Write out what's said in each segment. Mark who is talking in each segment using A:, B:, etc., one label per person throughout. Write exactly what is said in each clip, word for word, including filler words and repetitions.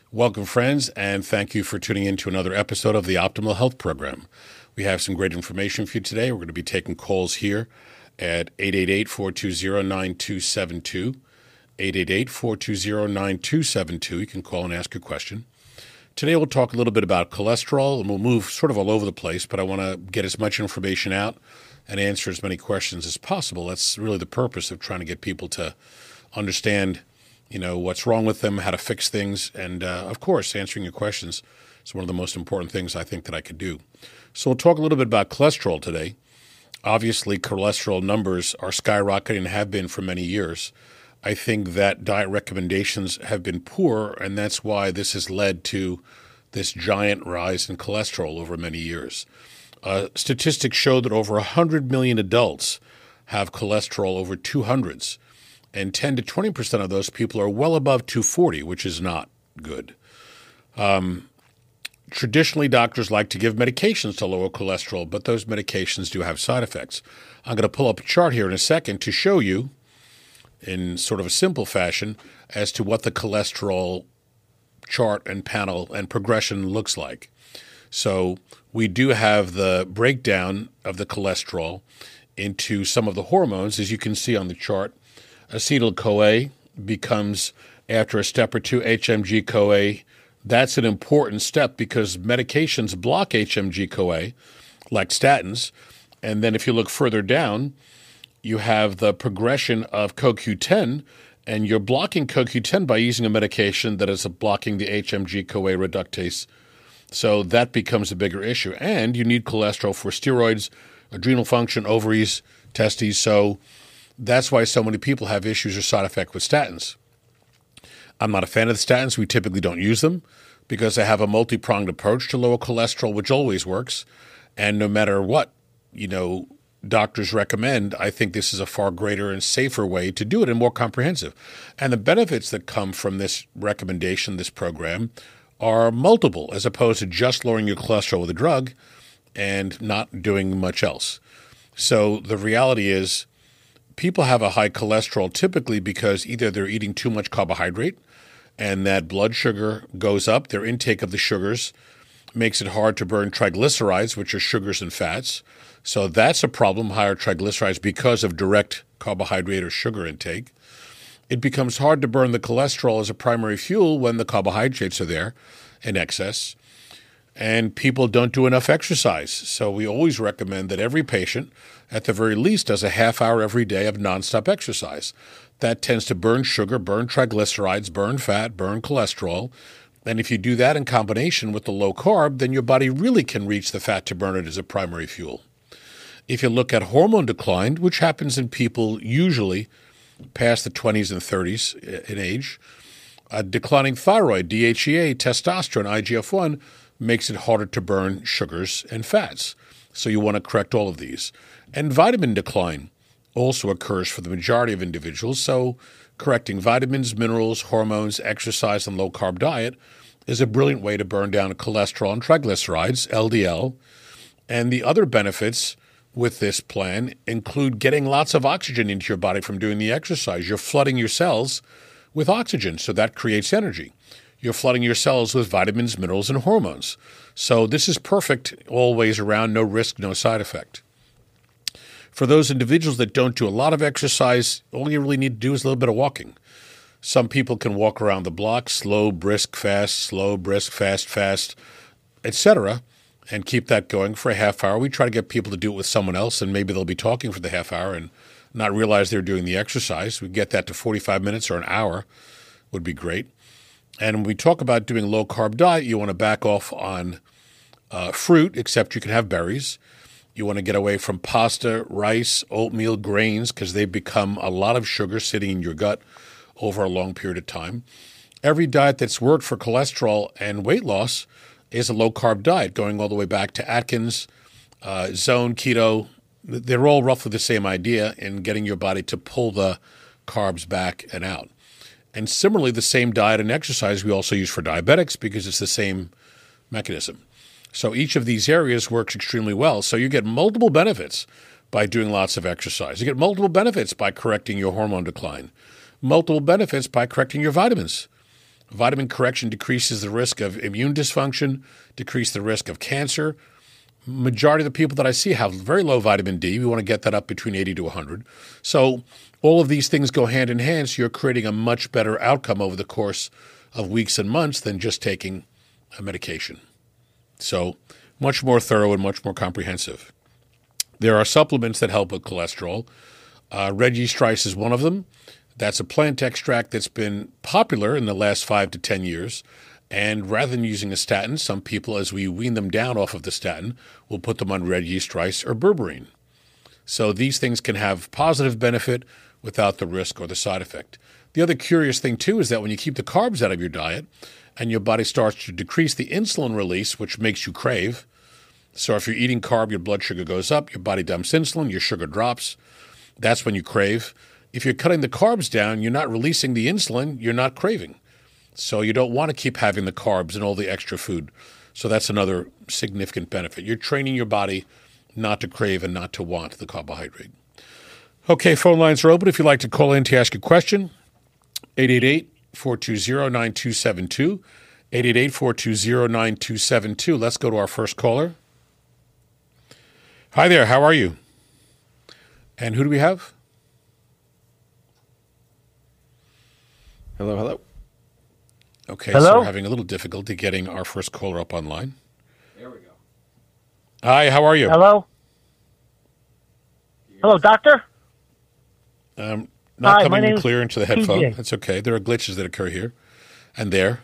A: Welcome, friends, and thank you for tuning in to another episode of the Optimal Health Program. We have some great information for you today. We're going to be taking calls here at eight eight eight, four two zero, nine two seven two, eight eight eight, four two zero, nine two seven two. You can call and ask a question. Today we'll talk a little bit about cholesterol, and we'll move sort of all over the place, but I want to get as much information out and answer as many questions as possible. That's really the purpose of trying to get people to understand you know, what's wrong with them, how to fix things, and, uh, of course, answering your questions is one of the most important things I think that I could do. So we'll talk a little bit about cholesterol today. Obviously, cholesterol numbers are skyrocketing and have been for many years. I think that diet recommendations have been poor, and that's why this has led to this giant rise in cholesterol over many years. Uh, statistics show that over one hundred million adults have cholesterol over two hundreds. And ten to twenty percent of those people are well above two forty, which is not good. Um, traditionally, doctors like to give medications to lower cholesterol, but those medications do have side effects. I'm going to pull up a chart here in a second to show you, in sort of a simple fashion, as to what the cholesterol chart and panel and progression looks like. So we do have the breakdown of the cholesterol into some of the hormones, as you can see on the chart. Acetyl-CoA becomes, after a step or two, H M G-CoA. That's an important step because medications block H M G-CoA, like statins. And then if you look further down, you have the progression of C O Q ten, and you're blocking C O Q ten by using a medication that is blocking the H M G-CoA reductase. So that becomes a bigger issue. And you need cholesterol for steroids, adrenal function, ovaries, testes. So that's why so many people have issues or side effects with statins. I'm not a fan of the statins. We typically don't use them because they have a multi-pronged approach to lower cholesterol, which always works. And no matter what, you know, doctors recommend, I think this is a far greater and safer way to do it and more comprehensive. And the benefits that come from this recommendation, this program, are multiple as opposed to just lowering your cholesterol with a drug and not doing much else. So the reality is, people have a high cholesterol typically because either they're eating too much carbohydrate and that blood sugar goes up. Their intake of the sugars makes it hard to burn triglycerides, which are sugars and fats. So that's a problem, higher triglycerides, because of direct carbohydrate or sugar intake. It becomes hard to burn the cholesterol as a primary fuel when the carbohydrates are there in excess. And people don't do enough exercise. So we always recommend that every patient, at the very least, does a half hour every day of nonstop exercise. That tends to burn sugar, burn triglycerides, burn fat, burn cholesterol. And if you do that in combination with the low carb, then your body really can reach the fat to burn it as a primary fuel. If you look at hormone decline, which happens in people usually past the twenties and thirties in age, a declining thyroid, D H E A, testosterone, I G F one, makes it harder to burn sugars and fats. So you want to correct all of these. And vitamin decline also occurs for the majority of individuals. So correcting vitamins, minerals, hormones, exercise, and low-carb diet is a brilliant way to burn down cholesterol and triglycerides, L D L. And the other benefits with this plan include getting lots of oxygen into your body from doing the exercise. You're flooding your cells with oxygen, so that creates energy. You're flooding your cells with vitamins, minerals, and hormones. So this is perfect all ways around, no risk, no side effect. For those individuals that don't do a lot of exercise, all you really need to do is a little bit of walking. Some people can walk around the block, slow, brisk, fast, slow, brisk, fast, fast, et cetera, and keep that going for a half hour. We try to get people to do it with someone else, and maybe they'll be talking for the half hour and not realize they're doing the exercise. We get that to forty-five minutes or an hour would be great. And when we talk about doing a low-carb diet, you want to back off on uh, fruit, except you can have berries. You want to get away from pasta, rice, oatmeal, grains, because they become a lot of sugar sitting in your gut over a long period of time. Every diet that's worked for cholesterol and weight loss is a low-carb diet, going all the way back to Atkins, uh, Zone, Keto. They're all roughly the same idea in getting your body to pull the carbs back and out. And similarly, the same diet and exercise we also use for diabetics because it's the same mechanism. So each of these areas works extremely well. So you get multiple benefits by doing lots of exercise. You get multiple benefits by correcting your hormone decline, multiple benefits by correcting your vitamins, Vitamin correction decreases the risk of immune dysfunction, decrease the risk of cancer. Majority of the people that I see have very low vitamin D. We want to get that up between eighty to one hundred. So all of these things go hand in hand, so you're creating a much better outcome over the course of weeks and months than just taking a medication. So much more thorough and much more comprehensive. There are supplements that help with cholesterol. Uh, red yeast rice is one of them. That's a plant extract that's been popular in the last five to ten years. And rather than using a statin, some people, as we wean them down off of the statin, will put them on red yeast rice or berberine. So these things can have positive benefit without the risk or the side effect. The other curious thing, too, is that when you keep the carbs out of your diet and your body starts to decrease the insulin release, which makes you crave. So if you're eating carb, your blood sugar goes up, your body dumps insulin, your sugar drops. That's when you crave. If you're cutting the carbs down, you're not releasing the insulin, you're not craving. So you don't want to keep having the carbs and all the extra food. So that's another significant benefit. You're training your body not to crave and not to want the carbohydrate. Okay, phone lines are open if you'd like to call in to ask a question. eight eight eight, four two zero, nine two seven two. eight eight eight, four two zero, nine two seven two. Let's go to our first caller. Hi there, how are you? And who do we have? Hello, hello. Okay,
B: hello?
A: So we're having a little difficulty getting our first caller up online.
C: There we go.
A: Hi, how are you?
B: Hello? Hello, doctor?
A: Um, not
B: Hi,
A: coming
B: my
A: in
B: name
A: clear
B: is
A: into the headphone.
B: P J.
A: That's okay. There are glitches that occur here and there.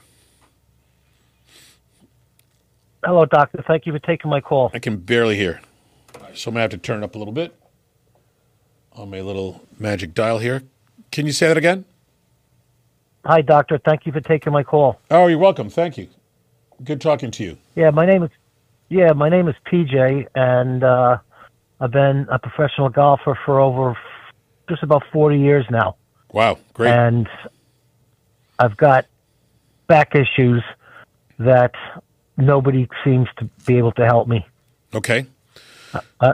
B: Hello, doctor. Thank you for taking my call.
A: I can barely hear. So I'm going to have to turn it up a little bit on my little magic dial here. Can you say that again?
B: Hi, doctor. Thank you for taking my call.
A: Oh, you're welcome. Thank you. Good talking to you.
B: Yeah, my name is yeah, my name is P J, and uh, I've been a professional golfer for over f- just about forty years now.
A: Wow, great.
B: And I've got back issues that nobody seems to be able to help me.
A: Okay.
B: Uh,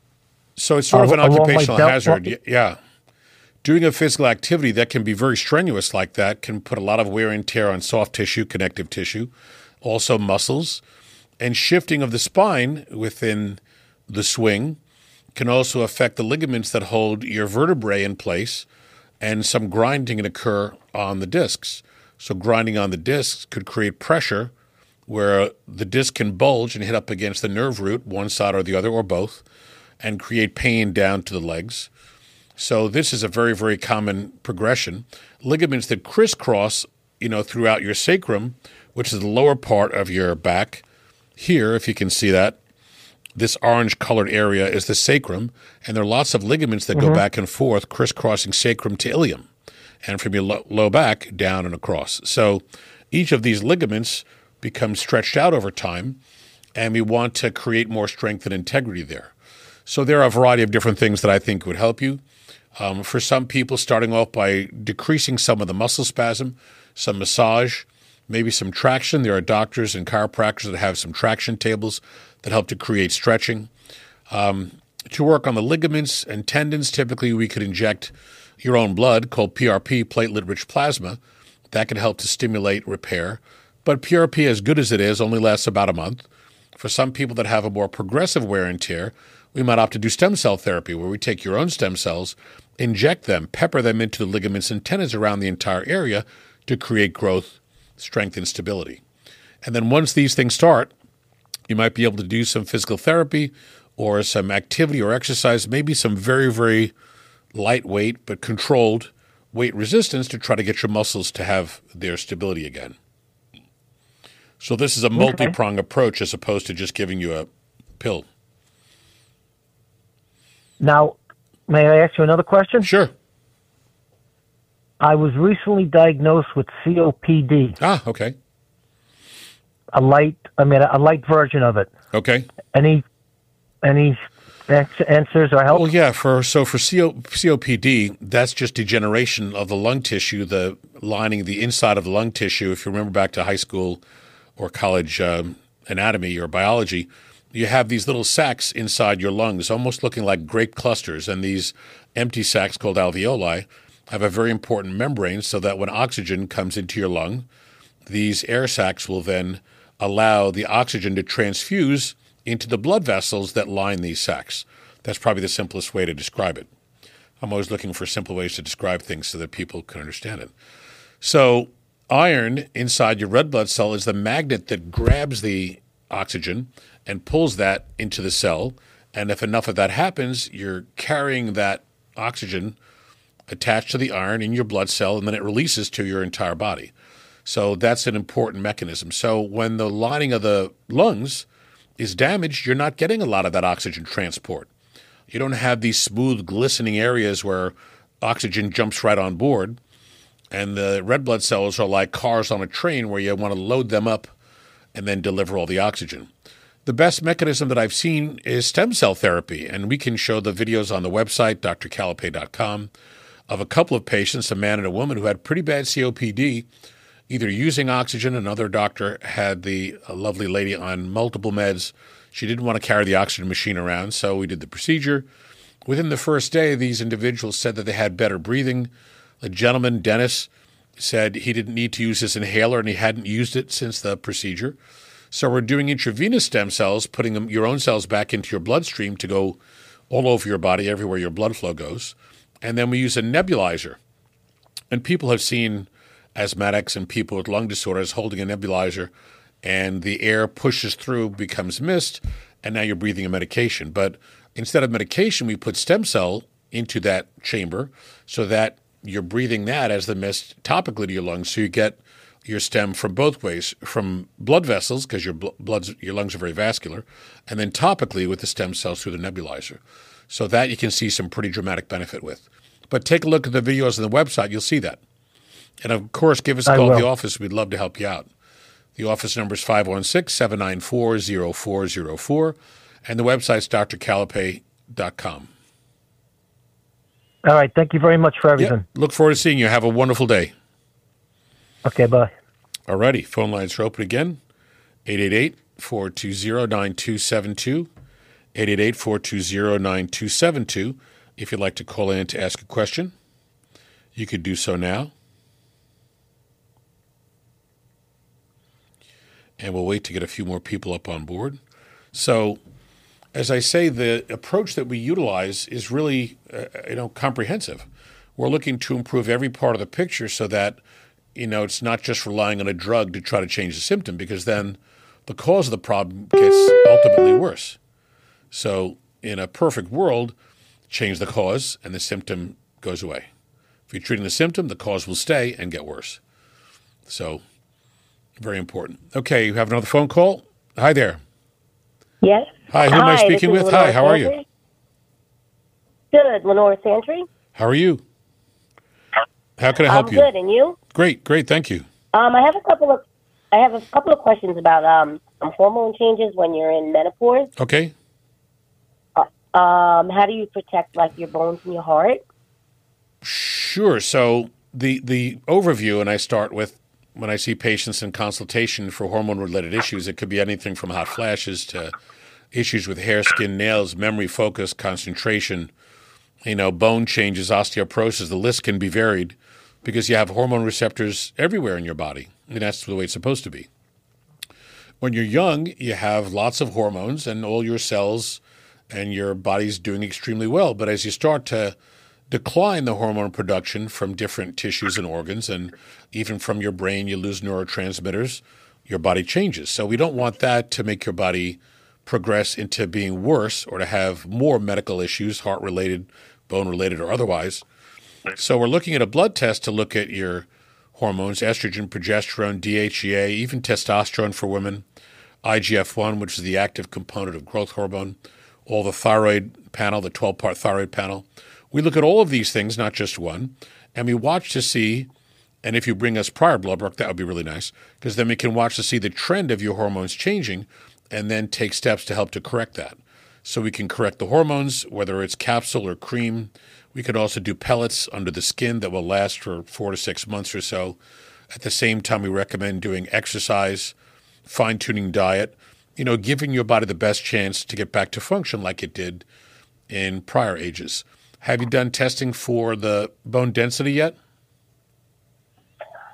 A: So it's sort of an
B: along my
A: occupational
B: belt-
A: hazard. Y- Yeah. Doing a physical activity that can be very strenuous like that can put a lot of wear and tear on soft tissue, connective tissue, also muscles. And shifting of the spine within the swing can also affect the ligaments that hold your vertebrae in place, and some grinding can occur on the discs. So grinding on the discs could create pressure where the disc can bulge and hit up against the nerve root, one side or the other, or both, and create pain down to the legs. So this is a very, very common progression. Ligaments that crisscross, you know, throughout your sacrum, which is the lower part of your back. Here, if you can see that, this orange-colored area is the sacrum, and there are lots of ligaments that mm-hmm. go back and forth, crisscrossing sacrum to ilium, and from your lo- low back down and across. So each of these ligaments becomes stretched out over time, and we want to create more strength and integrity there. So there are a variety of different things that I think would help you. Um, for some people, starting off by decreasing some of the muscle spasm, some massage, maybe some traction. There are doctors and chiropractors that have some traction tables that help to create stretching. Um, to work on the ligaments and tendons, typically we could inject your own blood, called P R P, platelet-rich plasma. That can help to stimulate repair. But P R P, as good as it is, only lasts about a month. For some people that have a more progressive wear and tear, we might opt to do stem cell therapy, where we take your own stem cells, inject them, pepper them into the ligaments and tendons around the entire area to create growth, strength, and stability. And then once these things start, you might be able to do some physical therapy or some activity or exercise, maybe some very, very lightweight but controlled weight resistance to try to get your muscles to have their stability again. So this is a multi-pronged okay. approach as opposed to just giving you a pill.
B: Now, may I ask you another question?
A: Sure.
B: I was recently diagnosed with C O P D.
A: Ah, okay.
B: A light, I mean, a light version of it.
A: Okay.
B: Any, any answers or help?
A: Well, yeah. For so for C O, C O P D, that's just degeneration of the lung tissue, the lining, the inside of the lung tissue. If you remember back to high school or college um, anatomy or biology, you have these little sacs inside your lungs, almost looking like grape clusters, and these empty sacs called alveoli have a very important membrane so that when oxygen comes into your lung, these air sacs will then allow the oxygen to transfuse into the blood vessels that line these sacs. That's probably the simplest way to describe it. I'm always looking for simple ways to describe things so that people can understand it. So iron inside your red blood cell is the magnet that grabs the oxygen and pulls that into the cell. And if enough of that happens, you're carrying that oxygen attached to the iron in your blood cell, and then it releases to your entire body. So that's an important mechanism. So when the lining of the lungs is damaged, you're not getting a lot of that oxygen transport. You don't have these smooth, glistening areas where oxygen jumps right on board. And the red blood cells are like cars on a train where you want to load them up and then deliver all the oxygen. The best mechanism that I've seen is stem cell therapy, and we can show the videos on the website, d r callipay dot com, of a couple of patients, a man and a woman, who had pretty bad C O P D, either using oxygen. Another doctor had the a lovely lady on multiple meds. She didn't want to carry the oxygen machine around, so we did the procedure. Within the first day, these individuals said that they had better breathing. The gentleman, Dennis, said he didn't need to use his inhaler, and he hadn't used it since the procedure. So we're doing intravenous stem cells, putting them, your own cells back into your bloodstream to go all over your body, everywhere your blood flow goes. And then we use a nebulizer. And people have seen asthmatics and people with lung disorders holding a nebulizer, and the air pushes through, becomes mist, and now you're breathing a medication. But instead of medication, we put stem cell into that chamber so that you're breathing that as the mist topically to your lungs, so you get your stem from both ways, from blood vessels, because your blood's, your lungs are very vascular, and then topically with the stem cells through the nebulizer. So that you can see some pretty dramatic benefit with. But take a look at the videos on the website. You'll see that. And, of course, give us a call at the office. We'd love to help you out. The office number is five one six, seven nine four, zero four zero four, and the website's d r callipay dot com.
B: All right. Thank you very much for everything.
A: Yep. Look forward to seeing you. Have a wonderful day.
B: Okay, bye.
A: All righty. Phone lines are open again. eight eight eight, four two zero, nine two seven two. eight eight eight, four two zero, nine two seven two. If you'd like to call in to ask a question, you could do so now. And we'll wait to get a few more people up on board. So, as I say, the approach that we utilize is really, uh, you know, comprehensive. We're looking to improve every part of the picture so that, you know, it's not just relying on a drug to try to change the symptom, because then the cause of the problem gets ultimately worse. So, in a perfect world, change the cause and the symptom goes away. If you're treating the symptom, the cause will stay and get worse. So, very important. Okay, you have another phone call. Hi there.
C: Yes.
A: Hi, who am I speaking with? Hi, how are you?
C: Good, Lenore Santry.
A: How are you? How can I help
C: I'm
A: you?
C: good, and you?
A: Great, great, thank you.
C: Um, I have a couple of I have a couple of questions about um some hormone changes when you're in menopause.
A: Okay.
C: Uh, um, how do you protect like your bones and your heart?
A: Sure. So the the overview, and I start with when I see patients in consultation for hormone-related issues, it could be anything from hot flashes to issues with hair, skin, nails, memory, focus, concentration, you know, bone changes, osteoporosis. The list can be varied because you have hormone receptors everywhere in your body, and that's the way it's supposed to be. When you're young, you have lots of hormones, and all your cells and your body's doing extremely well. But as you start to decline the hormone production from different tissues and organs, and even from your brain, you lose neurotransmitters, your body changes. So we don't want that to make your body progress into being worse or to have more medical issues, heart-related, bone-related, or otherwise. So we're looking at a blood test to look at your hormones, estrogen, progesterone, D H E A, even testosterone for women, I G F one, which is the active component of growth hormone, all the thyroid panel, the twelve-part thyroid panel. We look at all of these things, not just one, and we watch to see, and if you bring us prior blood work, that would be really nice, because then we can watch to see the trend of your hormones changing and then take steps to help to correct that. So we can correct the hormones, whether it's capsule or cream. We could also do pellets under the skin that will last for four to six months or so. At the same time, we recommend doing exercise, fine-tuning diet, you know, giving your body the best chance to get back to function like it did in prior ages. Have you done testing for the bone density yet?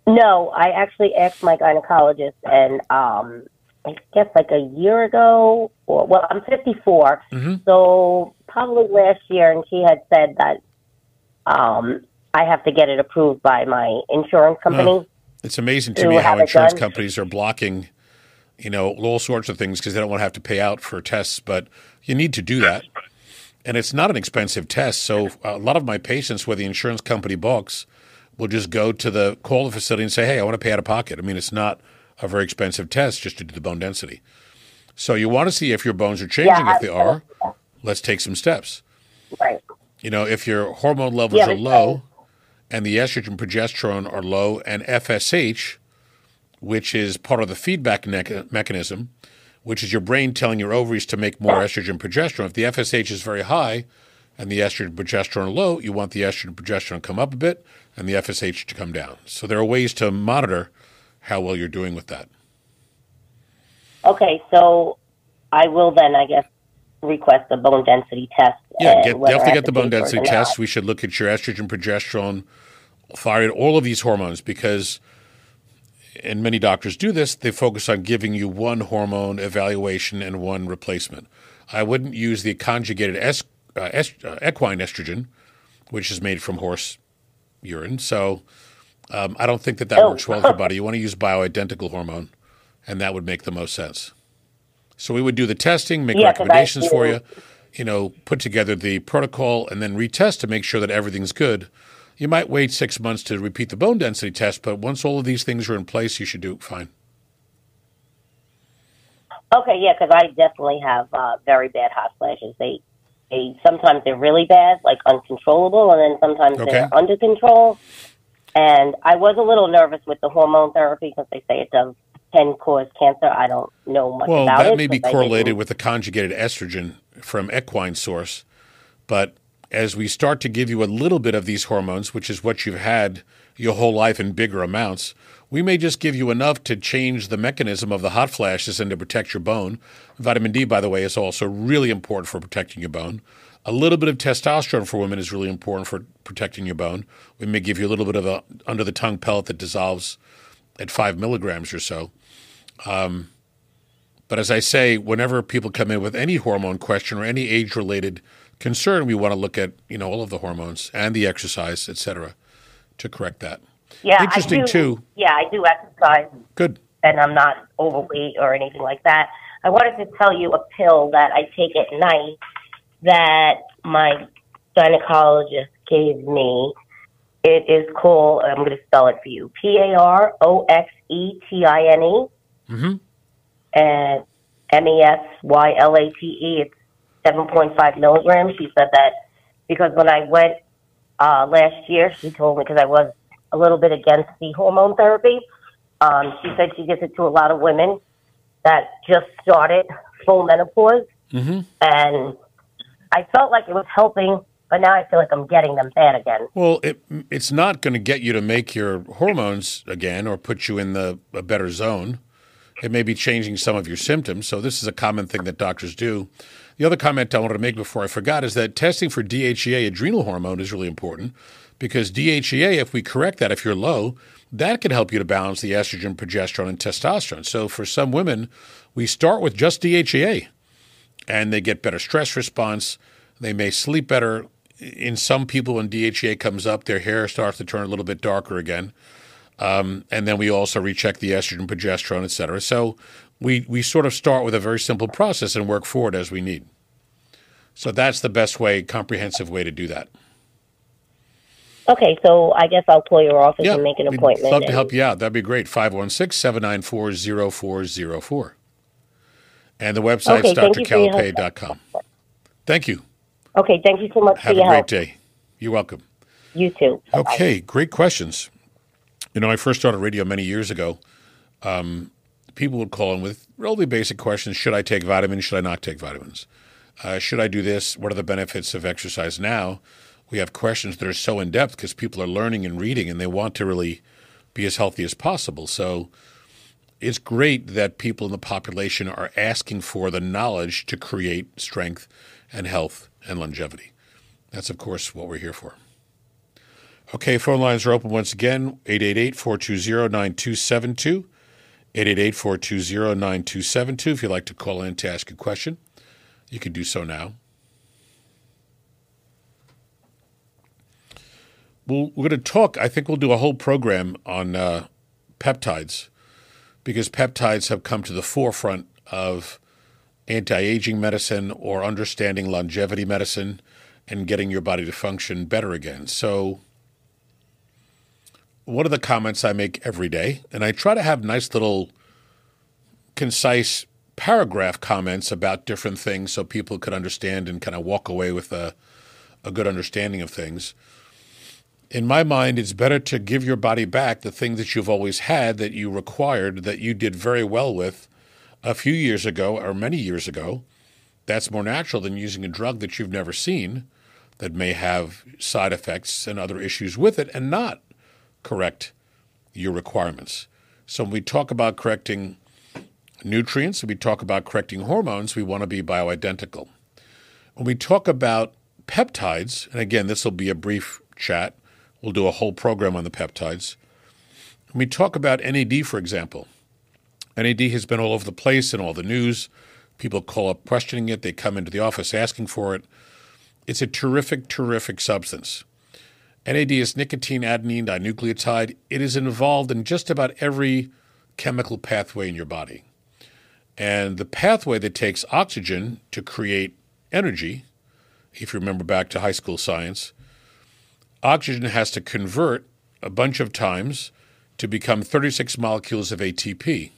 C: No, I actually asked my gynecologist, and um, I guess like a year ago, or well, I'm fifty-four,
A: Mm-hmm.
C: so probably last year, and she had said that um, I have to get it approved by my insurance company.
A: Oh, it's amazing to
C: to
A: me how
C: have it
A: insurance
C: done.
A: companies are blocking, you know, all sorts of things because they don't want to have to pay out for tests. But you need to do that, and it's not an expensive test. So a lot of my patients, where the insurance company balks, will just go to the call the facility and say, "Hey, I want to pay out of pocket." I mean, it's not a very expensive test just to do the bone density. So you want to see if your bones are changing.
C: Yeah,
A: If they are, let's take some steps.
C: Right.
A: You know, if your hormone levels
C: Yeah,
A: are
C: but-
A: low and the estrogen progesterone are low and F S H, which is part of the feedback ne- mechanism, which is your brain telling your ovaries to make more estrogen progesterone. If the F S H is very high and the estrogen progesterone low, you want the estrogen progesterone to come up a bit and the F S H to come down. So there are ways to monitor how well you're doing with that.
C: Okay, so I will then, I guess, request a bone density test.
A: Yeah,
C: and
A: get,
C: whether I
A: definitely
C: have
A: get the
C: to pay
A: bone
C: for it
A: density
C: or
A: test.
C: not.
A: We should look at your estrogen, progesterone, thyroid, all of these hormones because, and many doctors do this, they focus on giving you one hormone evaluation and one replacement. I wouldn't use the conjugated es, uh, est, uh, equine estrogen, which is made from horse urine. So um, I don't think that that
C: Oh.
A: works well with your body. You want to use bioidentical hormone, and that would make the most sense. So we would do the testing, make
C: Yeah, 'cause I
A: recommendations for
C: do-
A: you, you know, put together the protocol, and then retest to make sure that everything's good. You might wait six months to repeat the bone density test, but once all of these things are in place, you should do fine.
C: Okay, yeah, because I definitely have uh, very bad hot flashes. They, they sometimes they're really bad, like uncontrollable, and then sometimes
A: Okay.
C: they're under control. And I was a little nervous with the hormone therapy because they say it does can cause cancer. I don't know much
A: Well,
C: about it.
A: that may be
C: 'cause I
A: correlated
C: didn't-
A: with the conjugated estrogen from equine source. But as we start to give you a little bit of these hormones, which is what you've had your whole life in bigger amounts, we may just give you enough to change the mechanism of the hot flashes and to protect your bone. Vitamin D, by the way, is also really important for protecting your bone. A little bit of testosterone for women is really important for protecting your bone. We may give you a little bit of a under-the-tongue pellet that dissolves at five milligrams or so. Um, but as I say, whenever people come in with any hormone question or any age-related concern, we want to look at, you know, all of the hormones and the exercise, et cetera, to correct that.
C: Yeah,
A: Interesting,
C: I do,
A: too.
C: Yeah, I do exercise,
A: Good.
C: and I'm not overweight or anything like that. I wanted to tell you a pill that I take at night that my gynecologist gave me. It is called, I'm going to spell it for you, P A R O X E T I N E,
A: Mm-hmm.
C: and M E S Y L A T E. It's seven point five milligrams. She said that because when I went uh, last year, she told me, because I was a little bit against the hormone therapy, um, she said she gives it to a lot of women that just started full menopause.
A: Mm-hmm.
C: And I felt like it was helping, but now I feel like I'm getting them bad again.
A: Well, it, it's not going to get you to make your hormones again or put you in the a better zone. It may be changing some of your symptoms. So this is a common thing that doctors do. The other comment I wanted to make before I forgot is that testing for D H E A, adrenal hormone, is really important because D H E A, if we correct that, if you're low, that can help you to balance the estrogen, progesterone, and testosterone. So for some women, we start with just D H E A, and they get better stress response. They may sleep better. In some people, when D H E A comes up, their hair starts to turn a little bit darker again. Um, and then we also recheck the estrogen, progesterone, et cetera. So we, we sort of start with a very simple process and work forward as we need. So that's the best way, comprehensive way to do that.
C: Okay, so I guess I'll call your office
A: Yeah,
C: and make an
A: we'd
C: appointment.
A: love to
C: and-
A: help you out. That'd be great. five one six, seven nine four, zero four zero four. And the website's
C: Okay, thank
A: d r
C: you for your help.
A: calipay dot com. Thank you.
C: Okay, thank you so much
A: Have
C: for
A: a
C: your
A: great
C: help.
A: day. You're welcome.
C: You too. Bye-bye.
A: Okay, great questions. You know, I first started radio many years ago. Um, people would call in with relatively basic questions. Should I take vitamins? Should I not take vitamins? Uh, should I do this? What are the benefits of exercise? Now we have questions that are so in-depth because people are learning and reading and they want to really be as healthy as possible. So it's great that people in the population are asking for the knowledge to create strength and health and longevity. That's, of course, what we're here for. Okay, phone lines are open once again, eight eight eight, four two zero, nine two seven two, eight eight eight, four two zero, nine two seven two. If you'd like to call in to ask a question, you can do so now. We'll, we're going to talk, I think we'll do a whole program on uh, peptides, because peptides have come to the forefront of anti-aging medicine or understanding longevity medicine and getting your body to function better again. So one of the comments I make every day, and I try to have nice little concise paragraph comments about different things so people could understand and kind of walk away with a, a good understanding of things. In my mind, it's better to give your body back the thing that you've always had, that you required, that you did very well with a few years ago or many years ago. That's more natural than using a drug that you've never seen that may have side effects and other issues with it and not correct your requirements. So when we talk about correcting nutrients, when we talk about correcting hormones, we want to be bioidentical. When we talk about peptides, and again, this will be a brief chat, we'll do a whole program on the peptides. When we talk about N A D, for example, N A D has been all over the place in all the news. People call up questioning it. They come into the office asking for it. It's a terrific, terrific substance. N A D is nicotine adenine dinucleotide. It is involved in just about every chemical pathway in your body. And the pathway that takes oxygen to create energy, if you remember back to high school science, oxygen has to convert a bunch of times to become thirty-six molecules of A T P.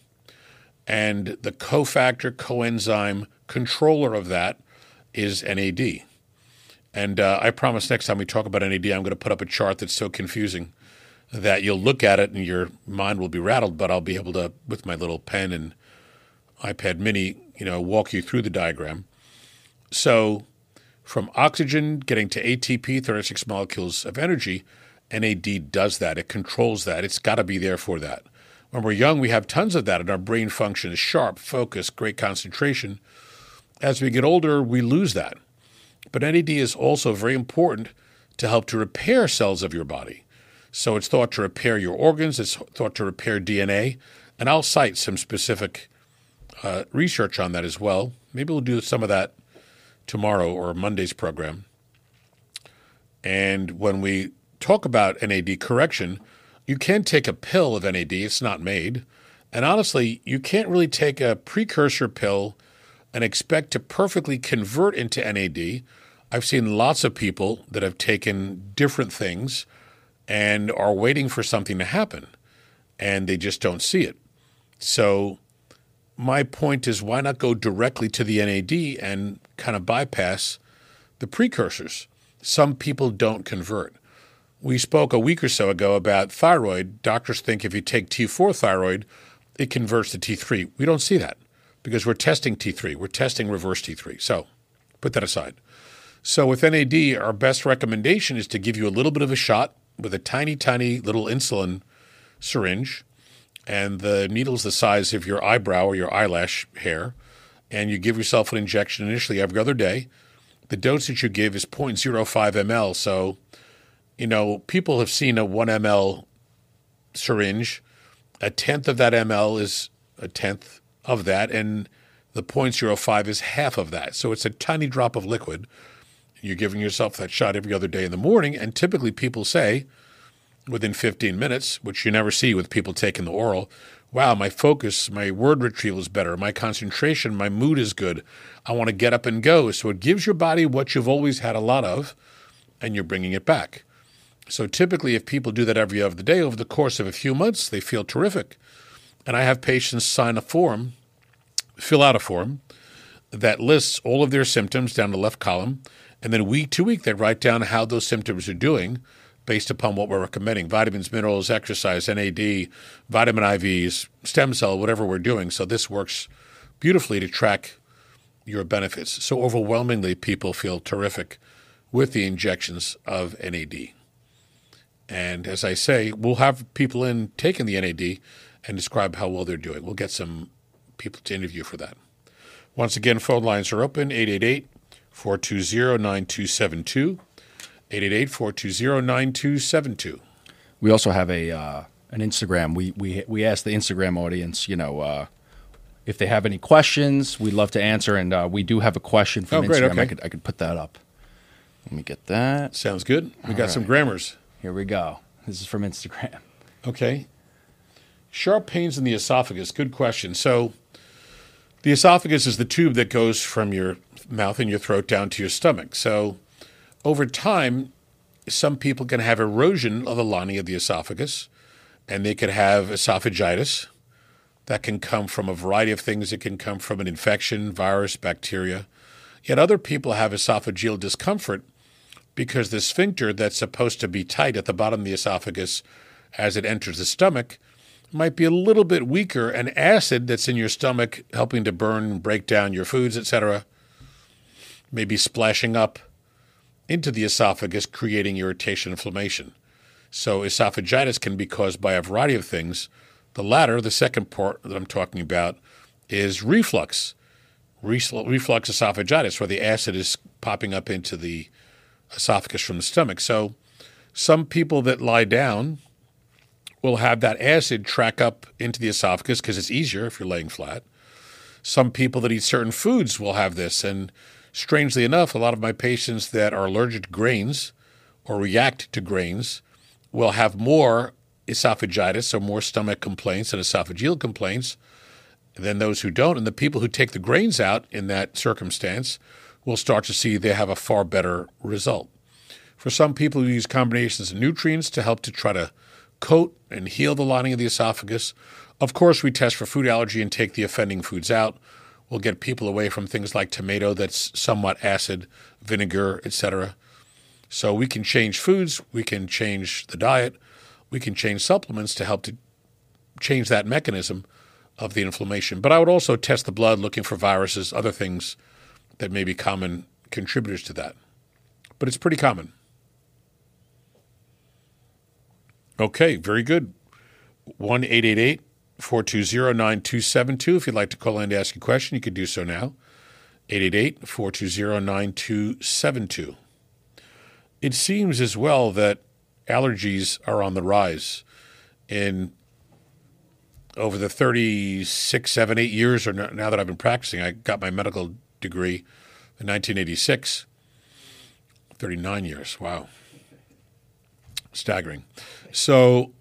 A: And the cofactor, coenzyme controller of that is N A D. And uh, I promise next time we talk about N A D, I'm going to put up a chart that's so confusing that you'll look at it and your mind will be rattled, but I'll be able to, with my little pen and iPad mini, you know, walk you through the diagram. So from oxygen getting to A T P, thirty-six molecules of energy, N A D does that. It controls that. It's got to be there for that. When we're young, we have tons of that, and our brain function is sharp, focus, great concentration. As we get older, we lose that. But N A D is also very important to help to repair cells of your body. So it's thought to repair your organs. It's thought to repair D N A. And I'll cite some specific uh, research on that as well. Maybe we'll do some of that tomorrow or Monday's program. And when we talk about N A D correction, you can take a pill of N A D. It's not made. And honestly, you can't really take a precursor pill and expect to perfectly convert into N A D. I've seen lots of people that have taken different things and are waiting for something to happen, and they just don't see it. So my point is, why not go directly to the N A D and kind of bypass the precursors? Some people don't convert. We spoke a week or so ago about thyroid. Doctors think if you take T four thyroid, it converts to T three. We don't see that because we're testing T three. We're testing reverse T three. So put that aside. So with N A D, our best recommendation is to give you a little bit of a shot with a tiny, tiny little insulin syringe, and the needle's the size of your eyebrow or your eyelash hair, and you give yourself an injection initially every other day. The dose that you give is zero point zero five milliliters. So, you know, people have seen a one milliliter syringe. A tenth of that ml is a tenth of that, and the zero point zero five is half of that. So it's a tiny drop of liquid. You're giving yourself that shot every other day in the morning, and typically people say within fifteen minutes, which you never see with people taking the oral, wow, my focus, my word retrieval is better, my concentration, my mood is good. I want to get up and go. So it gives your body what you've always had a lot of, and you're bringing it back. So typically if people do that every other day over the course of a few months, they feel terrific. And I have patients sign a form, fill out a form that lists all of their symptoms down the left column, and then week to week they write down how those symptoms are doing based upon what we're recommending: vitamins, minerals, exercise, N A D, vitamin I Vs, stem cell, whatever we're doing. So this works beautifully to track your benefits. So overwhelmingly, people feel terrific with the injections of N A D. And as I say, we'll have people in taking the N A D and describe how well they're doing. We'll get some people to interview for that. Once again, phone lines are open, eight eight eight, four two zero, nine two seven two, eight eight eight, four two zero, nine two seven two.
D: We also have a uh, an Instagram. We we we asked the Instagram audience, you know, uh, if they have any questions, we'd love to answer. And uh, we do have a question from
A: Oh, great,
D: Instagram.
A: okay.
D: I could I could put that up. Let me get that.
A: Sounds good. We
D: All
A: got
D: right.
A: some grammars.
D: Here we go. This is from Instagram.
A: Okay. Sharp pains in the esophagus. Good question. So the esophagus is the tube that goes from your mouth and your throat down to your stomach. So over time, some people can have erosion of the lining of the esophagus, and they could have esophagitis. That can come from a variety of things. It can come from an infection, virus, bacteria. Yet other people have esophageal discomfort because the sphincter that's supposed to be tight at the bottom of the esophagus as it enters the stomach might be a little bit weaker, and acid that's in your stomach helping to burn and break down your foods, et cetera, may be splashing up into the esophagus, creating irritation, inflammation. So esophagitis can be caused by a variety of things. The latter, the second part that I'm talking about, is reflux, reflux esophagitis, where the acid is popping up into the esophagus from the stomach. So some people that lie down will have that acid track up into the esophagus because it's easier if you're laying flat. Some people that eat certain foods will have this. And strangely enough, a lot of my patients that are allergic to grains or react to grains will have more esophagitis or more stomach complaints and esophageal complaints than those who don't. And the people who take the grains out in that circumstance will start to see they have a far better result. For some people who use combinations of nutrients to help to try to coat and heal the lining of the esophagus, of course we test for food allergy and take the offending foods out. We'll get people away from things like tomato that's somewhat acid, vinegar, et cetera. So we can change foods, we can change the diet, we can change supplements to help to change that mechanism of the inflammation. But I would also test the blood looking for viruses, other things that may be common contributors to that. But it's pretty common. Okay, very good. one eight eight eight, four two zero, nine two seven two. If you'd like to call in to ask a question, you could do so now. eight eight eight, four two zero, nine two seven two. It seems as well that allergies are on the rise. In over the thirty-six, seven, eight years or now that I've been practicing, I got my medical degree in nineteen eighty-six. thirty-nine years. Wow. Staggering. So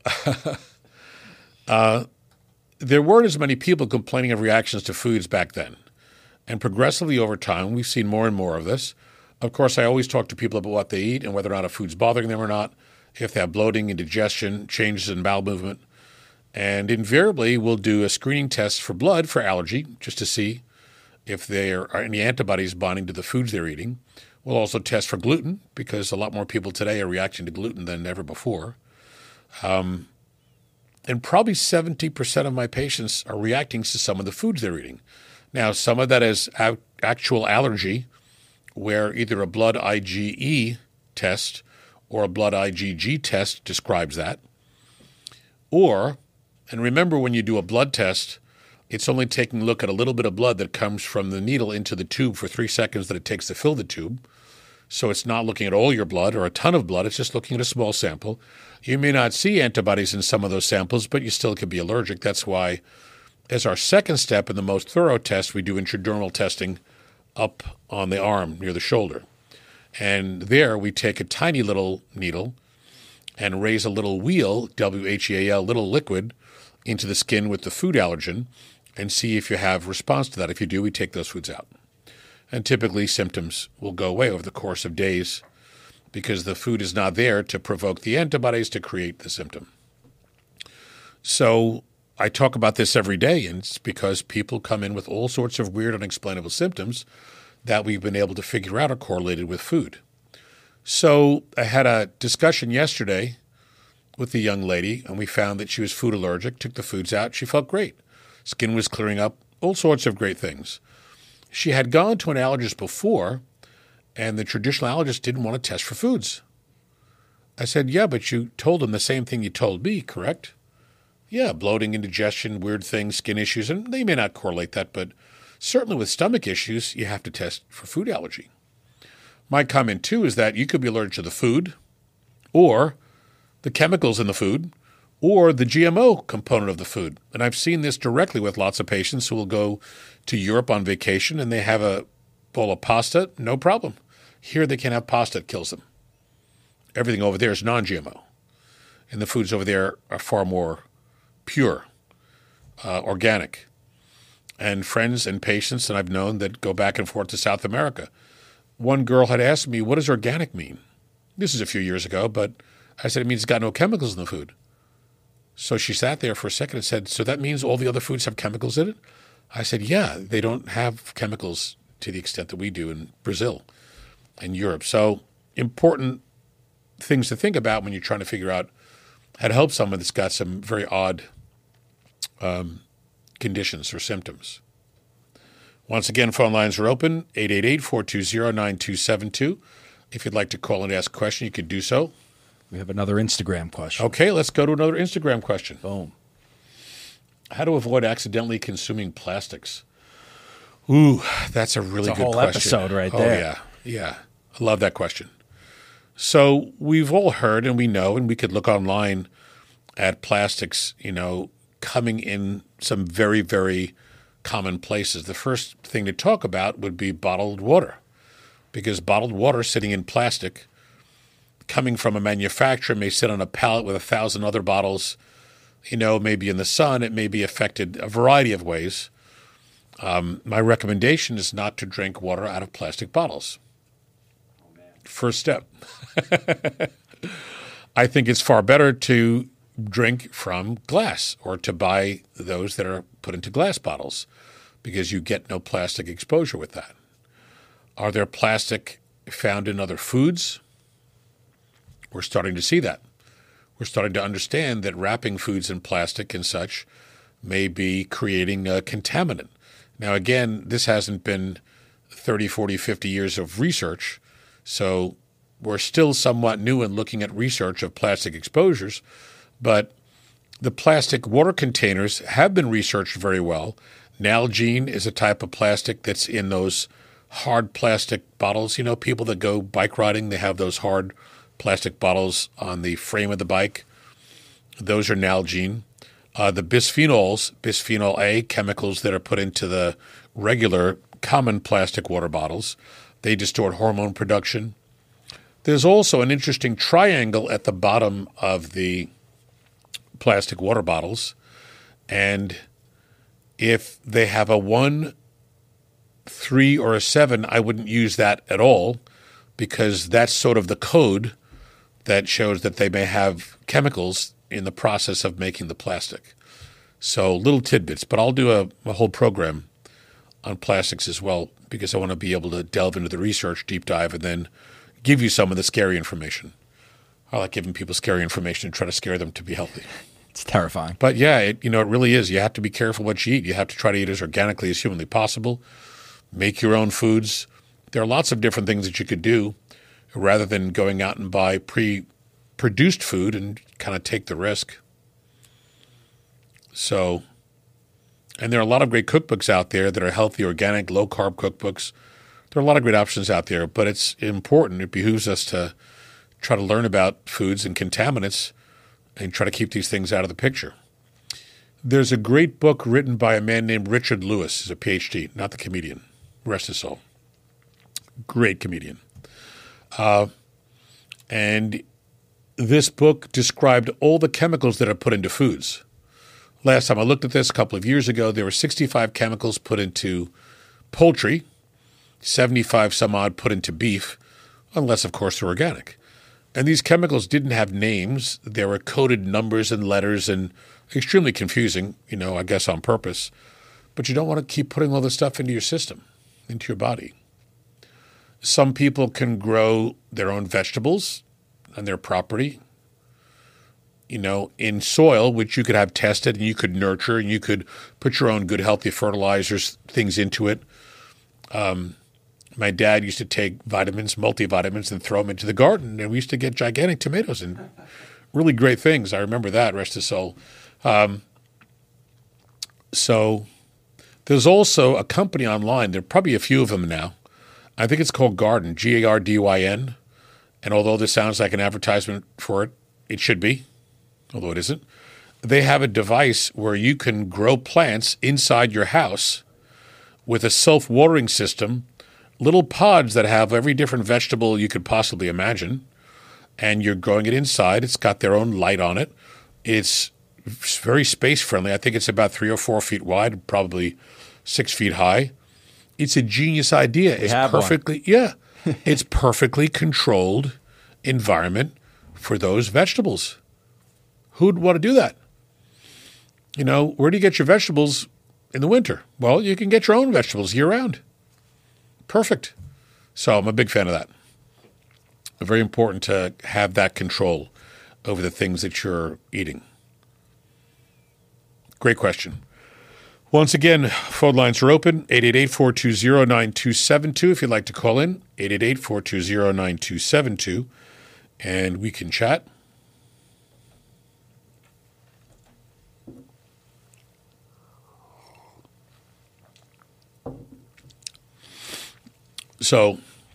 A: uh, there weren't as many people complaining of reactions to foods back then. And progressively over time, we've seen more and more of this. Of course, I always talk to people about what they eat and whether or not a food's bothering them or not, if they have bloating, indigestion, changes in bowel movement. And invariably, we'll do a screening test for blood for allergy, just to see if there are any antibodies binding to the foods they're eating. We'll also test for gluten, because a lot more people today are reacting to gluten than ever before. Um, and probably seventy percent of my patients are reacting to some of the foods they're eating. Now, some of that is a- actual allergy, where either a blood IgE test or a blood IgG test describes that. Or, and remember when you do a blood test, it's only taking a look at a little bit of blood that comes from the needle into the tube for three seconds that it takes to fill the tube. So it's not looking at all your blood or a ton of blood. It's just looking at a small sample. You may not see antibodies in some of those samples, but you still could be allergic. That's why, as our second step in the most thorough test, we do intradermal testing up on the arm near the shoulder. And there we take a tiny little needle and raise a little wheal, W H E A L, little liquid, into the skin with the food allergen and see if you have response to that. If you do, we take those foods out. And typically symptoms will go away over the course of days because the food is not there to provoke the antibodies to create the symptom. So I talk about this every day, and it's because people come in with all sorts of weird, unexplainable symptoms that we've been able to figure out are correlated with food. So I had a discussion yesterday with a young lady, and we found that she was food allergic, took the foods out. She felt great. Skin was clearing up, all sorts of great things. She had gone to an allergist before, and the traditional allergist didn't want to test for foods. I said, yeah, but you told them the same thing you told me, correct? Yeah, bloating, indigestion, weird things, skin issues, and they may not correlate that, but certainly with stomach issues, you have to test for food allergy. My comment, too, is that you could be allergic to the food or the chemicals in the food or the G M O component of the food. And I've seen this directly with lots of patients who will go to Europe on vacation and they have a bowl of pasta, no problem. Here they can't have pasta, it kills them. Everything over there is non-G M O. And the foods over there are far more pure, uh, organic. And friends and patients that I've known that go back and forth to South America. One girl had asked me, what does organic mean? This is a few years ago, but I said, it means it's got no chemicals in the food. So she sat there for a second and said, so that means all the other foods have chemicals in it? I said, yeah, they don't have chemicals to the extent that we do in Brazil and Europe. So important things to think about when you're trying to figure out how to help someone that's got some very odd um, conditions or symptoms. Once again, phone lines are open, eight eight eight, four two zero, nine two seven two. If you'd like to call and ask a question, you could do so.
D: We have another Instagram question.
A: Okay, let's go to another Instagram question.
D: Boom.
A: How to avoid accidentally consuming plastics? Ooh, that's a really
D: It's a
A: good
D: whole
A: question.
D: episode right
A: oh,
D: there.
A: yeah, yeah. I love that question. So we've all heard and we know, and we could look online at plastics, you know, coming in some very, very common places. The first thing to talk about would be bottled water, because bottled water sitting in plastic, coming from a manufacturer, may sit on a pallet with a thousand other bottles, you know, maybe in the sun. It may be affected a variety of ways. Um, my recommendation is not to drink water out of plastic bottles. First step. I think it's far better to drink from glass or to buy those that are put into glass bottles because you get no plastic exposure with that. Are there plastic found in other foods? We're starting to see that. We're starting to understand that wrapping foods in plastic and such may be creating a contaminant. Now, again, this hasn't been thirty, forty, fifty years of research, so we're still somewhat new in looking at research of plastic exposures, but the plastic water containers have been researched very well. Nalgene is a type of plastic that's in those hard plastic bottles. You know, people that go bike riding, they have those hard plastic bottles on the frame of the bike. Those are Nalgene. Uh, the bisphenols, bisphenol A, chemicals that are put into the regular common plastic water bottles, they distort hormone production. There's also an interesting triangle at the bottom of the plastic water bottles, and if they have a one, three, or a seven, I wouldn't use that at all because that's sort of the code that shows that they may have chemicals in the process of making the plastic. So little tidbits, but I'll do a, a whole program on plastics as well because I want to be able to delve into the research, deep dive, and then give you some of the scary information. I like giving people scary information and try to scare them to be healthy.
D: It's terrifying.
A: But yeah, it, you know, it really is. You have to be careful what you eat. You have to try to eat as organically as humanly possible. Make your own foods. There are lots of different things that you could do rather than going out and buy pre-produced food and kind of take the risk. So, and there are a lot of great cookbooks out there that are healthy, organic, low-carb cookbooks. There are a lot of great options out there, but it's important. It behooves us to try to learn about foods and contaminants and try to keep these things out of the picture. There's a great book written by a man named Richard Lewis. He's a P H D, not the comedian. Rest his soul. Great comedian. Uh, and this book described all the chemicals that are put into foods. Last time I looked at this a couple of years ago, there were sixty-five chemicals put into poultry, seventy-five some odd put into beef, unless, of course, they're organic. And these chemicals didn't have names. They were coded numbers and letters and extremely confusing, you know, I guess on purpose. But you don't want to keep putting all this stuff into your system, into your body. Some people can grow their own vegetables on their property, you know, in soil, which you could have tested and you could nurture and you could put your own good, healthy fertilizers, things into it. Um, my dad used to take vitamins, multivitamins, and throw them into the garden, and we used to get gigantic tomatoes and really great things. I remember that, rest his soul. Um, so there's also a company online, there are probably a few of them now, I think it's called Garden, G A R D Y N. And although this sounds like an advertisement for it, it should be, although it isn't. They have a device where you can grow plants inside your house with a self-watering system, little pods that have every different vegetable you could possibly imagine, and you're growing it inside. It's got their own light on it. It's very space-friendly. I think it's about three or four feet wide, probably six feet high. It's a genius idea.
D: We
A: it's
D: have
A: perfectly,
D: one.
A: yeah, it's perfectly controlled environment for those vegetables. Who'd want to do that? You know, where do you get your vegetables in the winter? Well, you can get your own vegetables year-round. Perfect. So I'm a big fan of that. Very important to have that control over the things that you're eating. Great question. Once again, phone lines are open, eight eight eight, four two zero, nine two seven two if you'd like to call in, eight eight eight, four two zero, nine two seven two, and we can chat. So,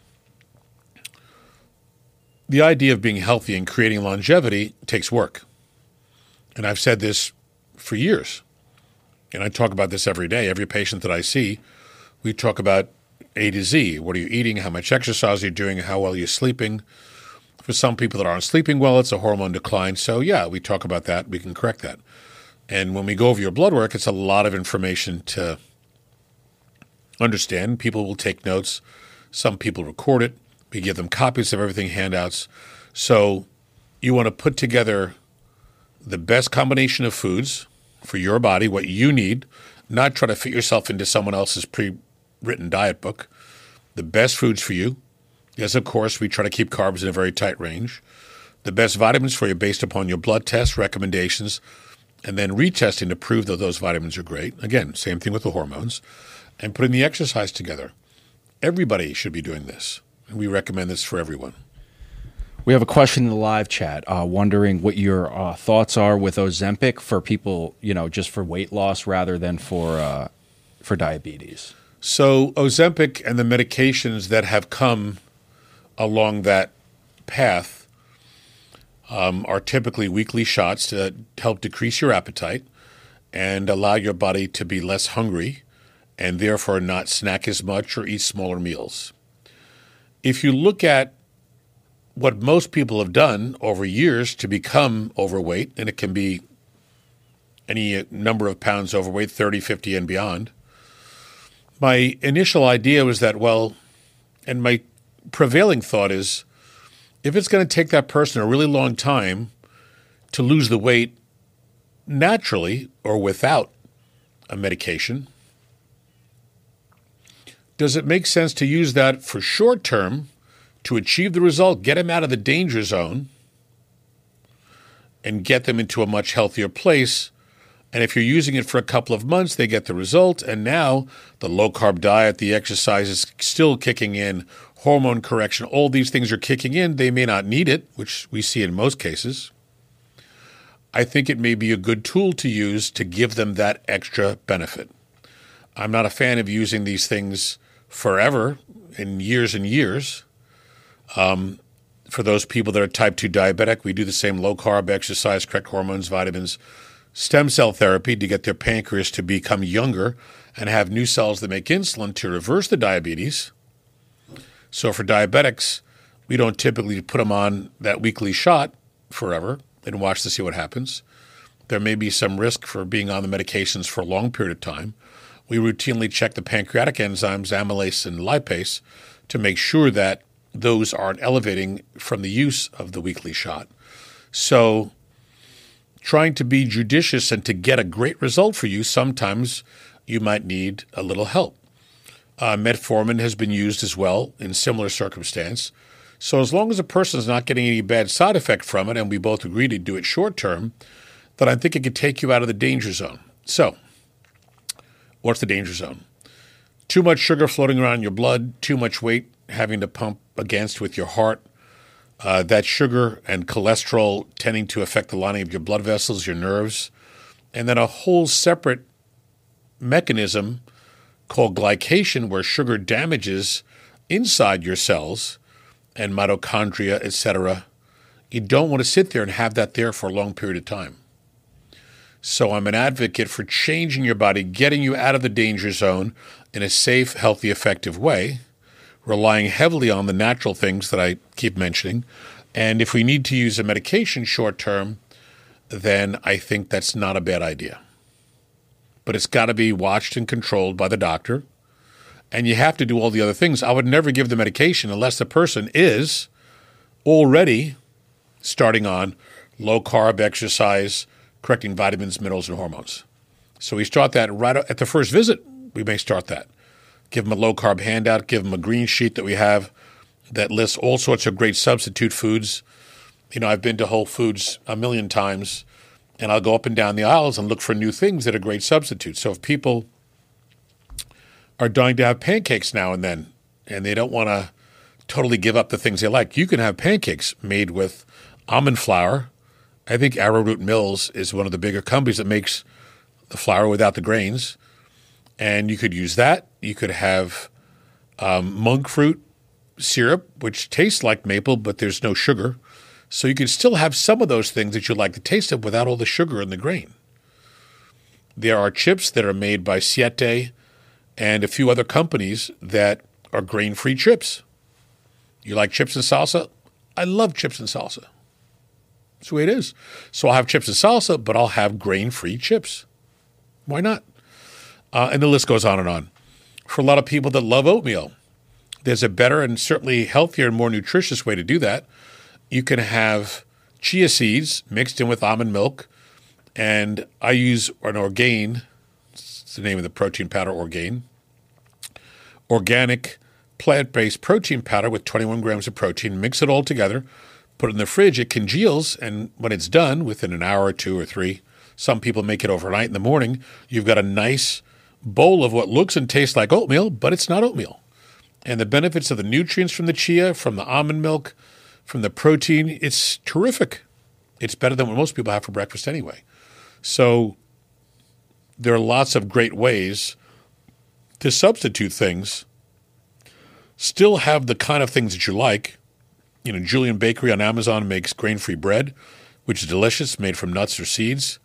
A: the idea of being healthy and creating longevity takes work. And I've said this for years. And I talk about this every day. Every patient that I see, we talk about A to Z. What are you eating? How much exercise are you doing? How well are you sleeping? For some people that aren't sleeping well, it's a hormone decline. So, yeah, we talk about that. We can correct that. And when we go over your blood work, it's a lot of information to understand. People will take notes. Some people record it. We give them copies of everything, handouts. So you want to put together the best combination of foods for your body, what you need, not try to fit yourself into someone else's pre-written diet book. The best foods for you. Yes, of course, we try to keep carbs in a very tight range. The best vitamins for you based upon your blood test recommendations, and then retesting to prove that those vitamins are great. Again, same thing with the hormones. And putting the exercise together. Everybody should be doing this. And we recommend this for everyone.
D: We have a question in the live chat, uh, wondering what your uh, thoughts are with Ozempic for people, you know, just for weight loss rather than for uh, for diabetes.
A: So Ozempic and the medications that have come along that path um, are typically weekly shots to help decrease your appetite and allow your body to be less hungry and therefore not snack as much or eat smaller meals. If you look at what most people have done over years to become overweight, and it can be any number of pounds overweight, thirty, fifty, and beyond, my initial idea was that, well, and my prevailing thought is, if it's going to take that person a really long time to lose the weight naturally or without a medication, does it make sense to use that for short term to achieve the result, get them out of the danger zone, and get them into a much healthier place? And if you're using it for a couple of months, they get the result, and now the low-carb diet, the exercise is still kicking in, hormone correction, all these things are kicking in. They may not need it, which we see in most cases. I think it may be a good tool to use to give them that extra benefit. I'm not a fan of using these things forever, in years and years. Um, for those people that are type two diabetic, we do the same low-carb exercise, correct hormones, vitamins, stem cell therapy to get their pancreas to become younger and have new cells that make insulin to reverse the diabetes. So for diabetics, we don't typically put them on that weekly shot forever and watch to see what happens. There may be some risk for being on the medications for a long period of time. We routinely check the pancreatic enzymes, amylase and lipase, to make sure that those aren't elevating from the use of the weekly shot. So trying to be judicious and to get a great result for you, sometimes you might need a little help. Uh, metformin has been used as well in similar circumstance. So as long as a person is not getting any bad side effect from it, and we both agree to do it short term, then I think it could take you out of the danger zone. So what's the danger zone? Too much sugar floating around in your blood, too much weight having to pump against with your heart, uh, that sugar and cholesterol tending to affect the lining of your blood vessels, your nerves, and then a whole separate mechanism called glycation where sugar damages inside your cells and mitochondria, et cetera. You don't want to sit there and have that there for a long period of time. So I'm an advocate for changing your body, getting you out of the danger zone in a safe, healthy, effective way, relying heavily on the natural things that I keep mentioning. And if we need to use a medication short term, then I think that's not a bad idea. But it's got to be watched and controlled by the doctor. And you have to do all the other things. I would never give the medication unless the person is already starting on low-carb exercise, correcting vitamins, minerals, and hormones. So we start that right at the first visit. We may start that. Give them a low-carb handout. Give them a green sheet that we have that lists all sorts of great substitute foods. You know, I've been to Whole Foods a million times, and I'll go up and down the aisles and look for new things that are great substitutes. So if people are dying to have pancakes now and then, and they don't want to totally give up the things they like, you can have pancakes made with almond flour. I think Arrowroot Mills is one of the bigger companies that makes the flour without the grains. And you could use that. You could have um, monk fruit syrup, which tastes like maple, but there's no sugar. So you can still have some of those things that you like the taste of without all the sugar in the grain. There are chips that are made by Siete and a few other companies that are grain-free chips. You like chips and salsa? I love chips and salsa. That's the way it is. So I'll have chips and salsa, but I'll have grain-free chips. Why not? Uh, and the list goes on and on. For a lot of people that love oatmeal, there's a better and certainly healthier and more nutritious way to do that. You can have chia seeds mixed in with almond milk, and I use an Orgain. It's the name of the protein powder, Orgain. Organic plant-based protein powder with twenty-one grams of protein. Mix it all together. Put it in the fridge. It congeals, and when it's done, within an hour or two or three, some people make it overnight in the morning, you've got a nice bowl of what looks and tastes like oatmeal, but it's not oatmeal. And the benefits of the nutrients from the chia, from the almond milk, from the protein, it's terrific. It's better than what most people have for breakfast anyway. So there are lots of great ways to substitute things, still have the kind of things that you like. You know, Julian Bakery on Amazon makes grain-free bread, which is delicious, made from nuts or seeds.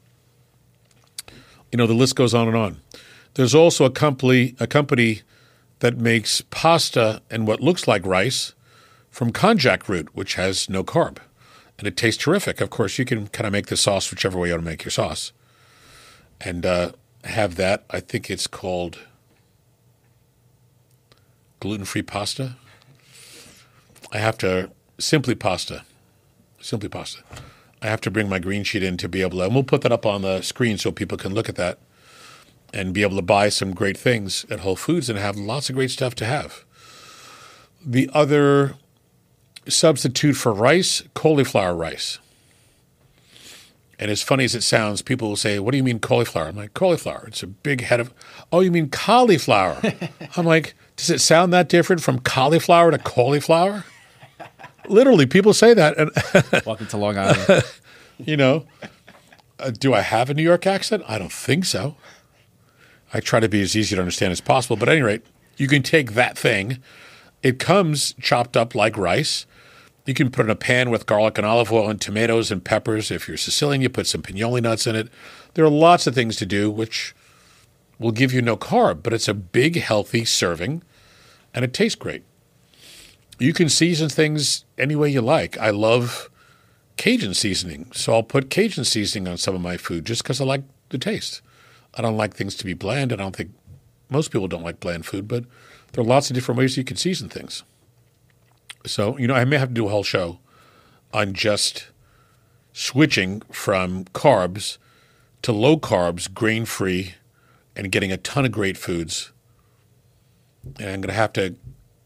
A: You know, the list goes on and on. There's also a company, a company that makes pasta and what looks like rice from konjac root, which has no carb. And it tastes terrific. Of course, you can kind of make the sauce whichever way you want to make your sauce. And uh, have that. I think it's called gluten-free pasta. I have to, Simply Pasta. Simply Pasta. I have to bring my green sheet in to be able to, and we'll put that up on the screen so people can look at that and be able to buy some great things at Whole Foods and have lots of great stuff to have. The other substitute for rice, cauliflower rice. And as funny as it sounds, people will say, what do you mean cauliflower? I'm like, cauliflower. It's a big head of, oh, you mean cauliflower. I'm like, does it sound that different from cauliflower to cauliflower? Literally, people say that. And
D: welcome to Long Island.
A: You know, uh, do I have a New York accent? I don't think so. I try to be as easy to understand as possible. But at any rate, you can take that thing. It comes chopped up like rice. You can put it in a pan with garlic and olive oil and tomatoes and peppers. If you're Sicilian, you put some pignoli nuts in it. There are lots of things to do which will give you no carb, but it's a big, healthy serving, and it tastes great. You can season things any way you like. I love Cajun seasoning, so I'll put Cajun seasoning on some of my food just because I like the taste. I don't like things to be bland, and I don't think most people don't like bland food, but there are lots of different ways you can season things. So, you know, I may have to do a whole show on just switching from carbs to low carbs, grain-free, and getting a ton of great foods. And I'm going to have to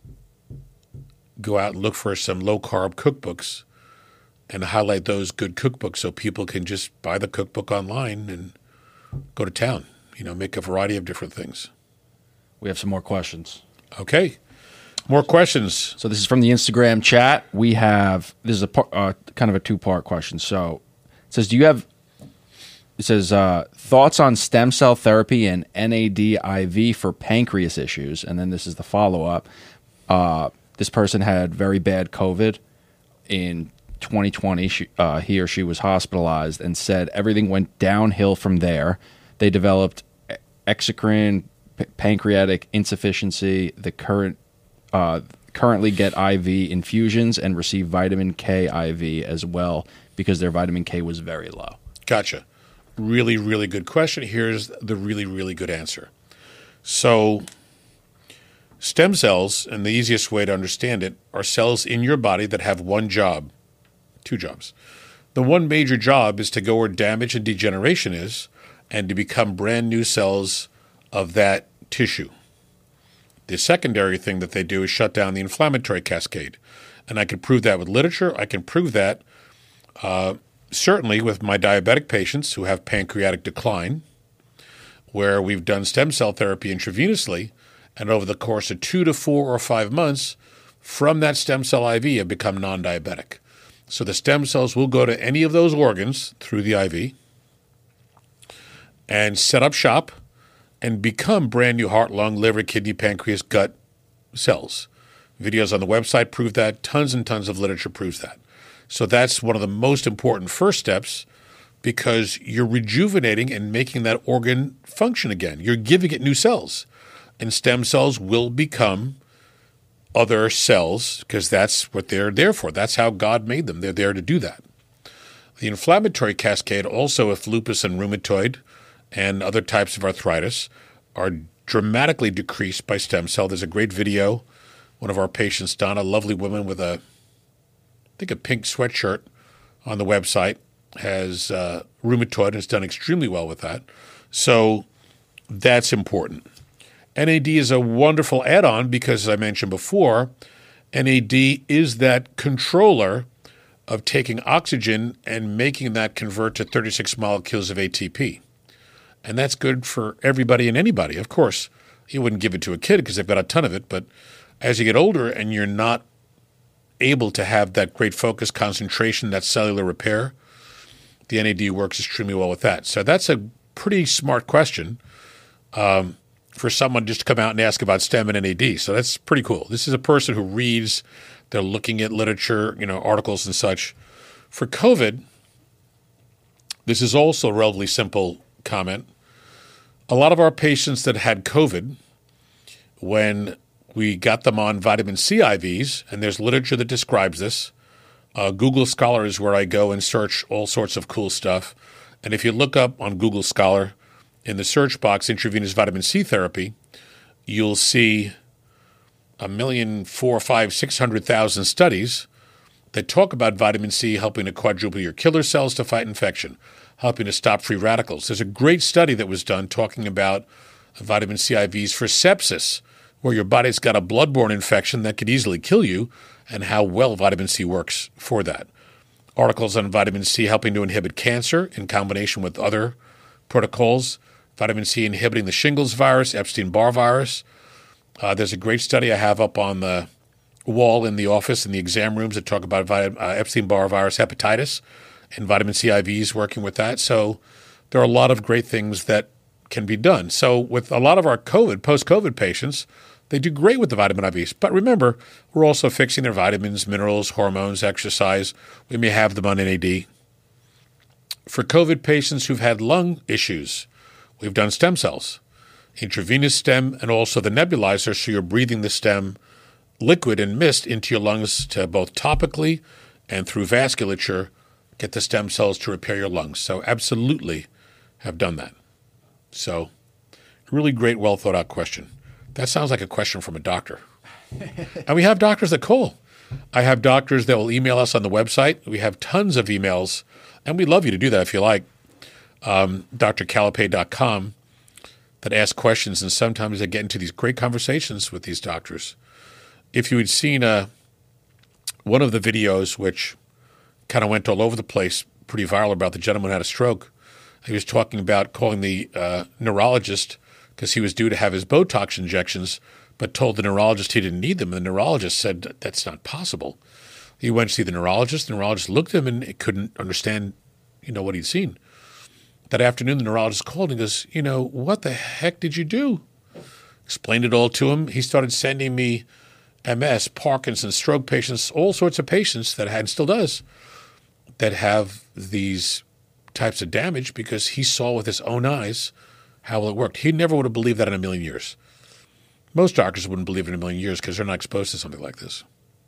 A: go out and look for some low-carb cookbooks and highlight those good cookbooks so people can just buy the cookbook online and go to town, you know, make a variety of different things.
D: We have some more questions.
A: Okay. More questions.
D: So this is from the Instagram chat. We have, this is a par, uh, kind of a two-part question. So it says, do you have, it says, uh, thoughts on stem cell therapy and N A D I V for pancreas issues? And then this is the follow-up. Uh, this person had very bad COVID in twenty twenty. She, uh, he or she was hospitalized and said everything went downhill from there. They developed exocrine p- pancreatic insufficiency. The current uh, currently get I V infusions and receive vitamin K I V as well because their vitamin K was very low.
A: Gotcha. Really, really good question. Here's the really, really good answer. So stem cells, and the easiest way to understand it, are cells in your body that have one job, two jobs. The one major job is to go where damage and degeneration is and to become brand new cells of that tissue. The secondary thing that they do is shut down the inflammatory cascade. And I can prove that with literature. I can prove that uh, certainly with my diabetic patients who have pancreatic decline, where we've done stem cell therapy intravenously, and over the course of two to four or five months, from that stem cell I V have become non-diabetic. So the stem cells will go to any of those organs through the I V and set up shop and become brand new heart, lung, liver, kidney, pancreas, gut cells. Videos on the website prove that. Tons and tons of literature proves that. So that's one of the most important first steps because you're rejuvenating and making that organ function again. You're giving it new cells. And stem cells will become other cells because that's what they're there for. That's how God made them. They're there to do that. The inflammatory cascade also, if lupus and rheumatoid and other types of arthritis are dramatically decreased by stem cell. There's a great video. One of our patients, Donna, a lovely woman with a, I think a pink sweatshirt on the website, has uh, rheumatoid and has done extremely well with that. So that's important. N A D is a wonderful add-on because, as I mentioned before, N A D is that controller of taking oxygen and making that convert to thirty-six molecules of A T P. And that's good for everybody and anybody. Of course, you wouldn't give it to a kid because they've got a ton of it. But as you get older and you're not able to have that great focus, concentration, that cellular repair, the N A D works extremely well with that. So that's a pretty smart question um, for someone just to come out and ask about STEM and N A D. So that's pretty cool. This is a person who reads, they're looking at literature, you know, articles and such. For COVID, this is also a relatively simple comment. A lot of our patients that had COVID, when we got them on vitamin C I Vs, and there's literature that describes this, uh, Google Scholar is where I go and search all sorts of cool stuff. And if you look up on Google Scholar, in the search box, intravenous vitamin C therapy, you'll see a million, four, five, six hundred thousand studies that talk about vitamin C helping to quadruple your killer cells to fight infection, helping to stop free radicals. There's a great study that was done talking about vitamin C I Vs for sepsis, where your body's got a bloodborne infection that could easily kill you, and how well vitamin C works for that. Articles on vitamin C helping to inhibit cancer in combination with other protocols. Vitamin C inhibiting the shingles virus, Epstein-Barr virus. Uh, there's a great study I have up on the wall in the office in the exam rooms that talk about vit- uh, Epstein-Barr virus hepatitis and vitamin C I Vs working with that. So there are a lot of great things that can be done. So with a lot of our COVID, post-COVID patients, they do great with the vitamin I Vs. But remember, we're also fixing their vitamins, minerals, hormones, exercise. We may have them on N A D. For COVID patients who've had lung issues, we've done stem cells, intravenous stem, and also the nebulizer, so you're breathing the stem liquid and mist into your lungs to both topically and through vasculature get the stem cells to repair your lungs. So absolutely have done that. So really great, well thought out question. That sounds like a question from a doctor. And we have doctors that call. I have doctors that will email us on the website. We have tons of emails, and we'd love you to do that if you like. Um, D R Calipay dot com that ask questions, and sometimes they get into these great conversations with these doctors. If you had seen uh, one of the videos, which kind of went all over the place, pretty viral, about the gentleman who had a stroke, he was talking about calling the uh, neurologist because he was due to have his Botox injections, but told the neurologist he didn't need them. And the neurologist said, that's not possible. He went to see the neurologist. The neurologist looked at him and couldn't understand, you know, what he'd seen. That afternoon, the neurologist called and goes, you know, what the heck did you do? Explained it all to him. He started sending me M S, Parkinson's, stroke patients, all sorts of patients that had and still does that have these types of damage because he saw with his own eyes how well it worked. He never would have believed that in a million years. Most doctors wouldn't believe it in a million years because they're not exposed to something like this.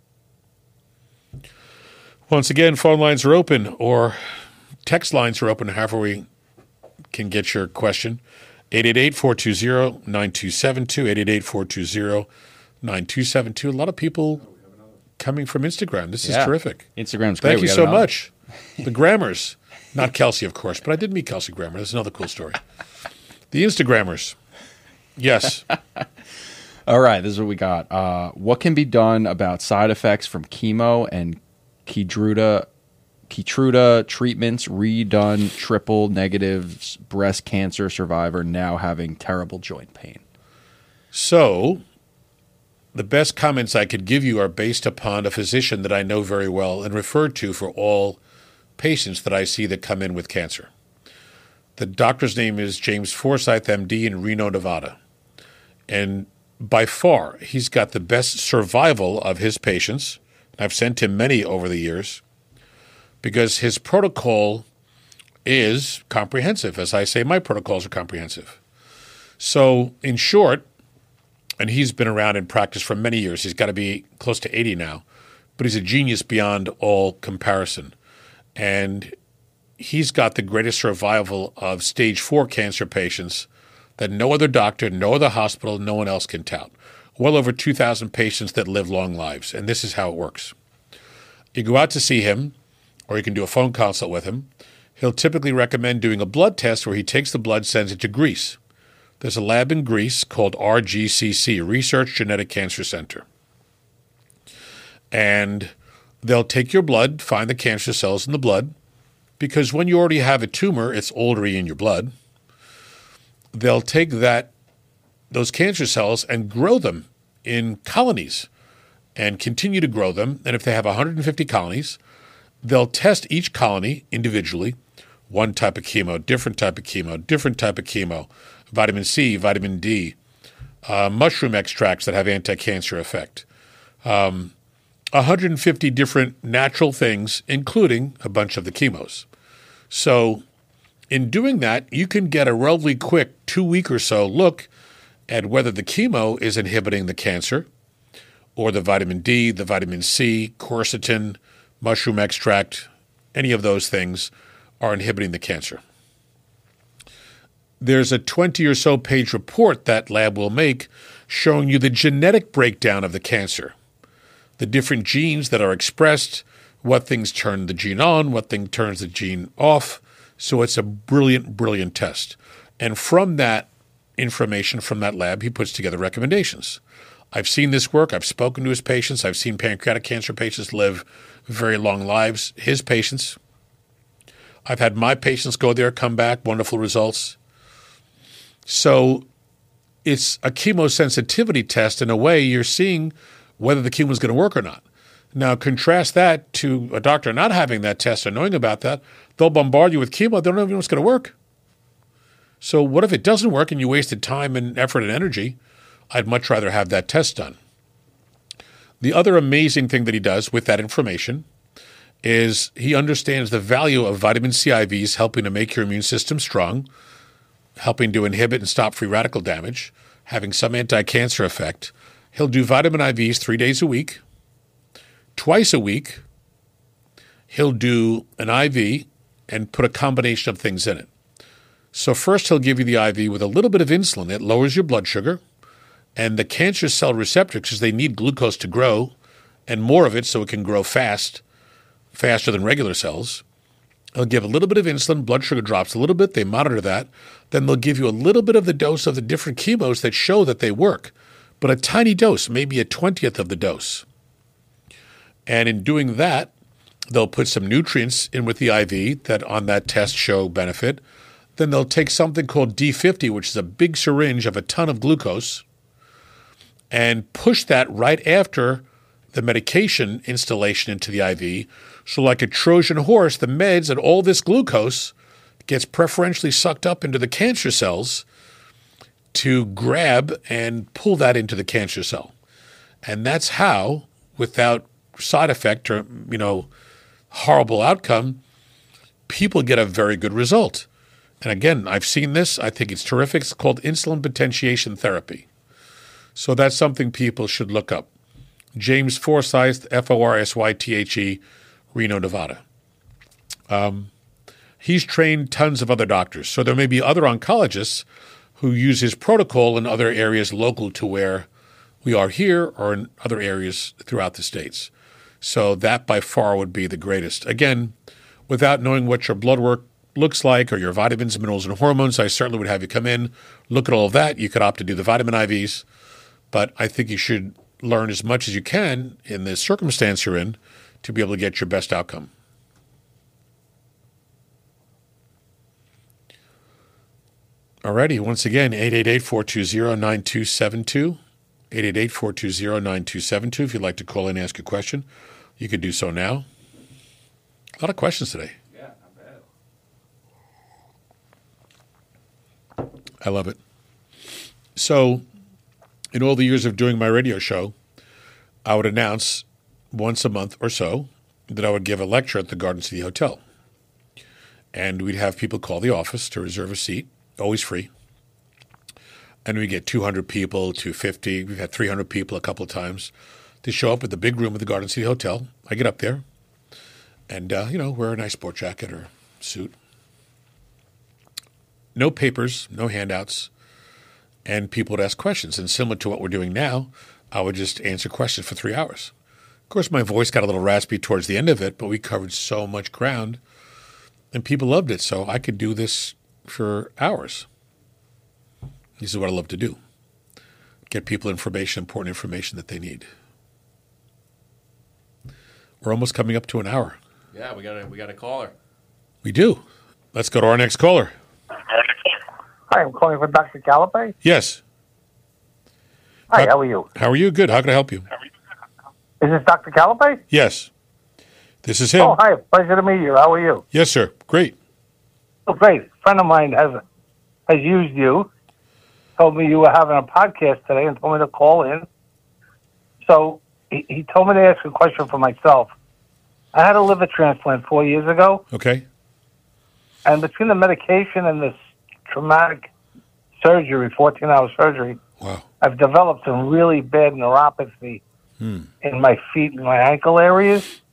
A: Once again, phone lines are open or text lines are open, however we can get your question. eight eight eight, four two zero, nine two seven two, eight eight eight, four two zero, nine two seven two. A lot of people coming from Instagram. This is
D: Yeah.
A: terrific.
D: Instagram's great.
A: Thank
D: We
A: you
D: got
A: so
D: another.
A: much. The Grammars. Not Kelsey, of course, but I did meet Kelsey Grammer. That's another cool story. The Instagrammers. Yes.
D: All right, this is what we got. Uh, what can be done about side effects from chemo and Keytruda, Keytruda treatments, redone triple negatives, breast cancer survivor now having terrible joint pain?
A: So, the best comments I could give you are based upon a physician that I know very well and refer to for all patients that I see that come in with cancer. The doctor's name is James Forsyth, M D, in Reno, Nevada. And by far, he's got the best survival of his patients. I've sent him many over the years because his protocol is comprehensive. As I say, my protocols are comprehensive. So, in short, and he's been around in practice for many years. He's got to be close to eighty now, but he's a genius beyond all comparison. And he's got the greatest survival of stage four cancer patients that no other doctor, no other hospital, no one else can tout. Well over two thousand patients that live long lives, and this is how it works. You go out to see him, or you can do a phone consult with him. He'll typically recommend doing a blood test where he takes the blood, sends it to Greece. There's a lab in Greece called R G C C, Research Genetic Cancer Center. And they'll take your blood, find the cancer cells in the blood, because when you already have a tumor, it's already in your blood. They'll take that those cancer cells and grow them in colonies and continue to grow them. And if they have one hundred fifty colonies, they'll test each colony individually, one type of chemo, different type of chemo, different type of chemo, vitamin C, vitamin D, uh, mushroom extracts that have anti-cancer effect, um, one hundred fifty different natural things, including a bunch of the chemos. So in doing that, you can get a relatively quick two-week or so look at whether the chemo is inhibiting the cancer or the vitamin D, the vitamin C, quercetin, mushroom extract, any of those things are inhibiting the cancer. There's a twenty or so page report that lab will make showing you the genetic breakdown of the cancer, the different genes that are expressed, what things turn the gene on, what thing turns the gene off. So it's a brilliant, brilliant test. And from that information from that lab, he puts together recommendations. I've seen this work. I've spoken to his patients. I've seen pancreatic cancer patients live very long lives. His patients. I've had my patients go there, come back, wonderful results. So it's a chemosensitivity test. In a way, you're seeing whether the chemo is going to work or not. Now, contrast that to a doctor not having that test or knowing about that. They'll bombard you with chemo. They don't even know what's going to work. So what if it doesn't work and you wasted time and effort and energy? I'd much rather have that test done. The other amazing thing that he does with that information is he understands the value of vitamin C I Vs helping to make your immune system strong, helping to inhibit and stop free radical damage, having some anti-cancer effect. He'll do vitamin I Vs three days a week. Twice a week, he'll do an I V and put a combination of things in it. So first he'll give you the I V with a little bit of insulin. It lowers your blood sugar. And the cancer cell receptors, because they need glucose to grow, and more of it so it can grow fast, faster than regular cells. They'll give a little bit of insulin, blood sugar drops a little bit, they monitor that. Then they'll give you a little bit of the dose of the different chemos that show that they work, but a tiny dose, maybe a twentieth of the dose. And in doing that, they'll put some nutrients in with the I V that on that test show benefit. Then they'll take something called D fifty, which is a big syringe of a ton of glucose, and push that right after the medication installation into the I V. So like a Trojan horse, the meds and all this glucose gets preferentially sucked up into the cancer cells to grab and pull that into the cancer cell. And that's how, without side effect or, you know, horrible outcome, people get a very good result. And again, I've seen this. I think it's terrific. It's called insulin potentiation therapy. So that's something people should look up. James Forsythe, F O R S Y T H E, Reno, Nevada. Um, he's trained tons of other doctors. So there may be other oncologists who use his protocol in other areas local to where we are here or in other areas throughout the states. So that by far would be the greatest. Again, without knowing what your blood work looks like or your vitamins, minerals, and hormones, I certainly would have you come in, look at all of that. You could opt to do the vitamin I Vs, but I think you should learn as much as you can in the circumstance you're in to be able to get your best outcome. Alrighty, once again, eight eight eight, four two zero, nine two seven two, eight eight eight, four two zero, nine two seven two. If you'd like to call in and ask a question, you could do so now. A lot of questions today.
D: Yeah, not bad.
A: I love it. So, in all the years of doing my radio show, I would announce once a month or so that I would give a lecture at the Garden City Hotel. And we'd have people call the office to reserve a seat, always free. And we get two hundred people, two hundred fifty. We've had three hundred people a couple of times to show up at the big room at the Garden City Hotel. I get up there and, uh, you know, wear a nice sport jacket or suit. No papers, no handouts. And people would ask questions. And similar to what we're doing now, I would just answer questions for three hours. Of course, my voice got a little raspy towards the end of it, but we covered so much ground, and people loved it. So I could do this for hours. This is what I love to do. Get people information, important information that they need. We're almost coming up to an hour.
D: Yeah, we got a, we got a caller.
A: We do. Let's go to our next caller.
E: Hi, I'm calling for Doctor Callipay.
A: Yes.
E: Hi,
A: Doc-
E: how are you?
A: How are you? Good. How can I help you?
E: Is this Doctor Callipay?
A: Yes. This is him.
E: Oh, hi. Pleasure to meet you. How are you?
A: Yes, sir. Great.
E: Oh, great. A friend of mine has has used you. Told me you were having a podcast today and told me to call in. So he, he told me to ask a question for myself. I had a liver transplant four years ago,
A: Okay.
E: and between the medication and this traumatic surgery, fourteen-hour surgery,
A: Wow.
E: I've developed some really bad neuropathy
A: Hmm.
E: in my feet and my ankle areas.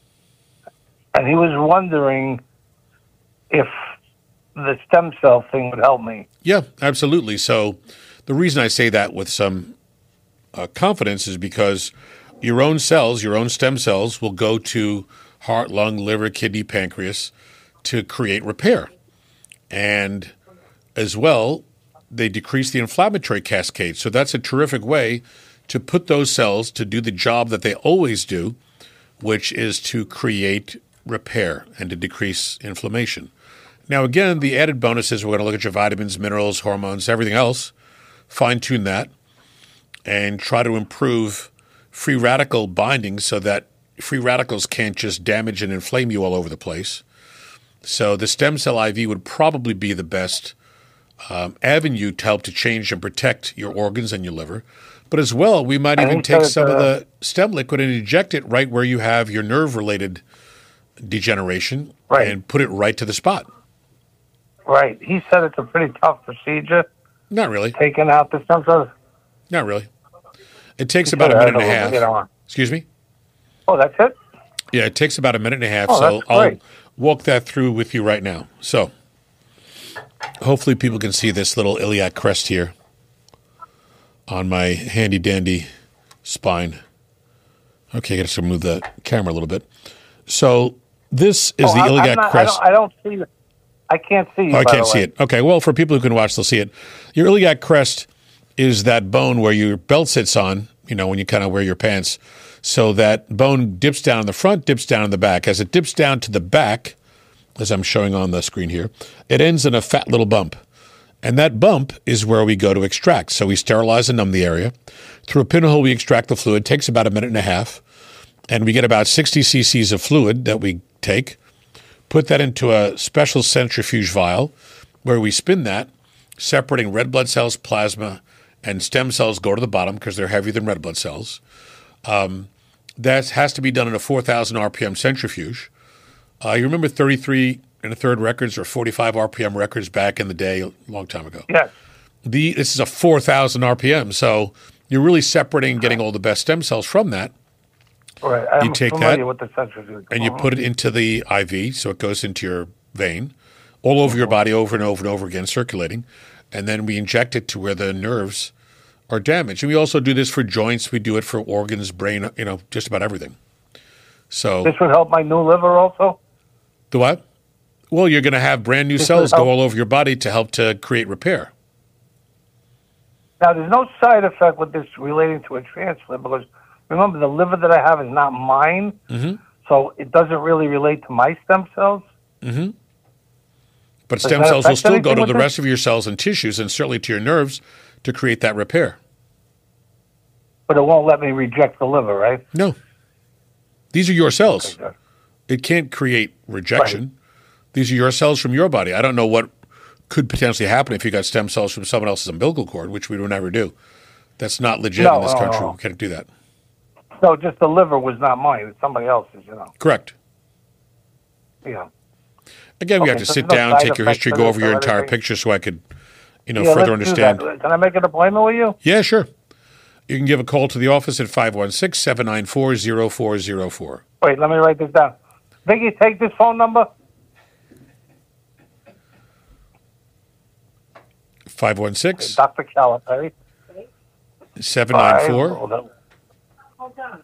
E: And he was wondering if the stem cell thing would help me.
A: Yeah, absolutely. So the reason I say that with some uh, confidence is because your own cells, your own stem cells, will go to heart, lung, liver, kidney, pancreas to create repair. And as well, they decrease the inflammatory cascade. So that's a terrific way to put those cells to do the job that they always do, which is to create repair and to decrease inflammation. Now, again, the added bonus is we're going to look at your vitamins, minerals, hormones, everything else, fine-tune that, and try to improve free radical binding so that free radicals can't just damage and inflame you all over the place. So the stem cell I V would probably be the best um, avenue to help to change and protect your organs and your liver. But as well, we might
E: I
A: even
E: think
A: take
E: so,
A: some of
E: uh,
A: the stem liquid and inject it right where you have your nerve-related degeneration
E: Right.
A: and put it right to the spot.
E: Right. He said it's a pretty tough procedure,
A: Not really.
E: taking out the stem cells.
A: Not really. It takes
E: He
A: about a
E: said,
A: minute and a
E: "I
A: half.
E: don't know, you know."
A: Excuse me?
E: Oh, that's it?
A: Yeah, it takes about a minute and a half.
E: Oh,
A: so
E: that's
A: I'll
E: great.
A: walk that through with you right now. So hopefully people can see this little iliac crest here on my handy dandy spine. Okay, I got to move the camera a little bit. So this is
E: Oh,
A: the
E: I'm- I'm
A: iliac
E: not-
A: crest.
E: I don't, I don't see it. I can't see you,
A: Oh, I
E: by
A: can't
E: the
A: see
E: way.
A: it. Okay, well, for people who can watch, they'll see it. Your iliac crest is that bone where your belt sits on, you know, when you kind of wear your pants. So that bone dips down in the front, dips down in the back. As it dips down to the back, as I'm showing on the screen here, it ends in a fat little bump. And that bump is where we go to extract. So we sterilize and numb the area. Through a pinhole, we extract the fluid. It takes about a minute and a half. And we get about sixty cc's of fluid that we take, put that into a special centrifuge vial where we spin that, separating red blood cells, plasma, and stem cells go to the bottom because they're heavier than red blood cells. Um, that has to be done in a four thousand R P M centrifuge. Uh, you remember thirty-three and a third records or forty-five R P M records back in the day, a long time ago?
E: Yes.
A: The, this is a four thousand R P M, so you're really separating and getting all the best stem cells from that.
E: Right. I'm
A: You take
E: familiar
A: that
E: with the centrifuge.
A: and you put it into the I V, so it goes into your vein, all over your body over and over and over again, circulating. And then we inject it to where the nerves are damaged. And we also do this for joints. We do it for organs, brain, you know, just about everything. So
E: This would help my new liver also?
A: the what? Well, you're going to have brand new
E: This
A: cells
E: would help-
A: go all over your body to help to create repair.
E: Now, there's no side effect with this relating to a transplant because remember, the liver that I have is not mine,
A: Mm-hmm.
E: so it doesn't really relate to my stem cells.
A: Mm-hmm. But
E: Does
A: stem
E: that
A: cells will
E: affect
A: still go
E: anything
A: to
E: with
A: the
E: this?
A: rest of your cells and tissues and certainly to your nerves to create that repair.
E: But it won't let me reject the liver, right?
A: No. These are your cells.
E: Okay, good.
A: It can't create rejection. These are your cells from your body. I don't know what could potentially happen if you got stem cells from someone else's umbilical cord, which we would never do. That's not legit
E: No,
A: in this
E: no,
A: country.
E: no.
A: We can't do that.
E: No, just the liver was not mine. It's somebody else's, you know.
A: Correct.
E: Yeah.
A: Again, we
E: Okay,
A: have to
E: so
A: sit
E: there's no
A: down,
E: side
A: take your
E: effects
A: history,
E: to
A: go
E: this
A: over your
E: or
A: entire
E: anything?
A: picture so I could, you know,
E: yeah,
A: further
E: let's do
A: understand.
E: that. Can I make an appointment with you?
A: Yeah, sure. You can give a call to the office at five one six, seven nine four, zero four zero four.
E: Wait, let me write this down. Vicky, take this phone number.
A: five one six,
E: Doctor Calipari.
A: seven nine four,
E: Hold on.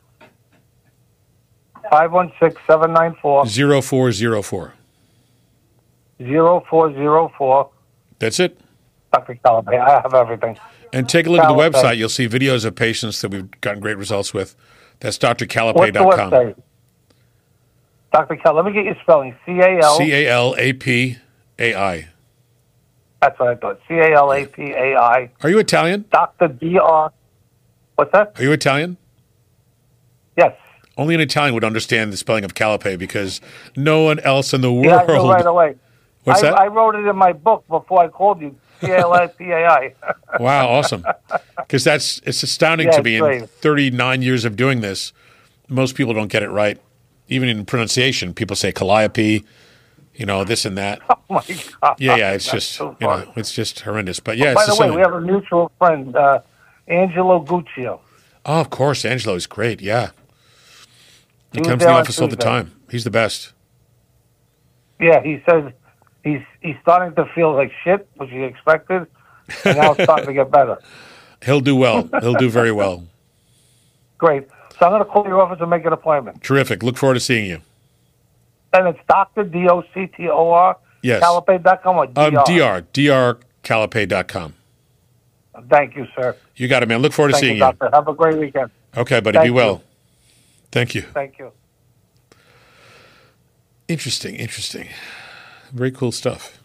E: five one six, seven nine four,
A: zero four zero four.
E: zero four zero four.
A: That's it.
E: Doctor Calipari. I have everything.
A: And take a look at the
E: Calipay.
A: website. You'll see videos of patients that we've gotten great results with. That's d r calipay
E: What's the
A: dot com.
E: website? Doctor Cal, let me get your spelling. C A L.
A: C A L A P A I.
E: That's what I thought. C A L A P A I.
A: Are you Italian?
E: Doctor D R. What's that?
A: Are you Italian?
E: Yes.
A: Only an Italian would understand the spelling of Calipay because no one else in the
E: Yeah, I knew
A: world.
E: right away.
A: What's
E: I,
A: that?
E: I wrote it in my book before I called you. C A L A P A I.
A: Wow, awesome. Because that's it's astounding
E: Yeah,
A: to me
E: it's
A: in
E: great.
A: thirty-nine years of doing this. Most people don't get it right. Even in pronunciation, people say Calliope, you know, this and that.
E: Oh my God.
A: Yeah, yeah, it's
E: That's
A: just
E: so
A: you know,
E: funny.
A: it's just horrendous. But yeah,
E: By
A: it's
E: the
A: just
E: way,
A: something.
E: we have a mutual friend, uh, Angelo Guccio.
A: Oh, of course, Angelo is great. Yeah, he
E: He was
A: comes to the
E: there on
A: office all the
E: Tuesday.
A: time. He's the best.
E: Yeah, he says he's he's starting to feel like shit, which he expected, and now it's starting to get better.
A: He'll do well. He'll do very well.
E: Great. So I'm going to call your office and make an appointment.
A: Terrific. Look forward to seeing you.
E: And it's Doctor D O C T O R.
A: Yes.
E: Calipay dot com or D R?
A: Um, D R, d r calipay dot com.
E: Thank you, sir.
A: You got it, man. Look forward to
E: Thank
A: seeing
E: you,
A: you.
E: doctor. Have a great weekend.
A: Okay, buddy.
E: Thank
A: Be well.
E: you.
A: Thank you.
E: Thank you.
A: Interesting, interesting. Very cool stuff.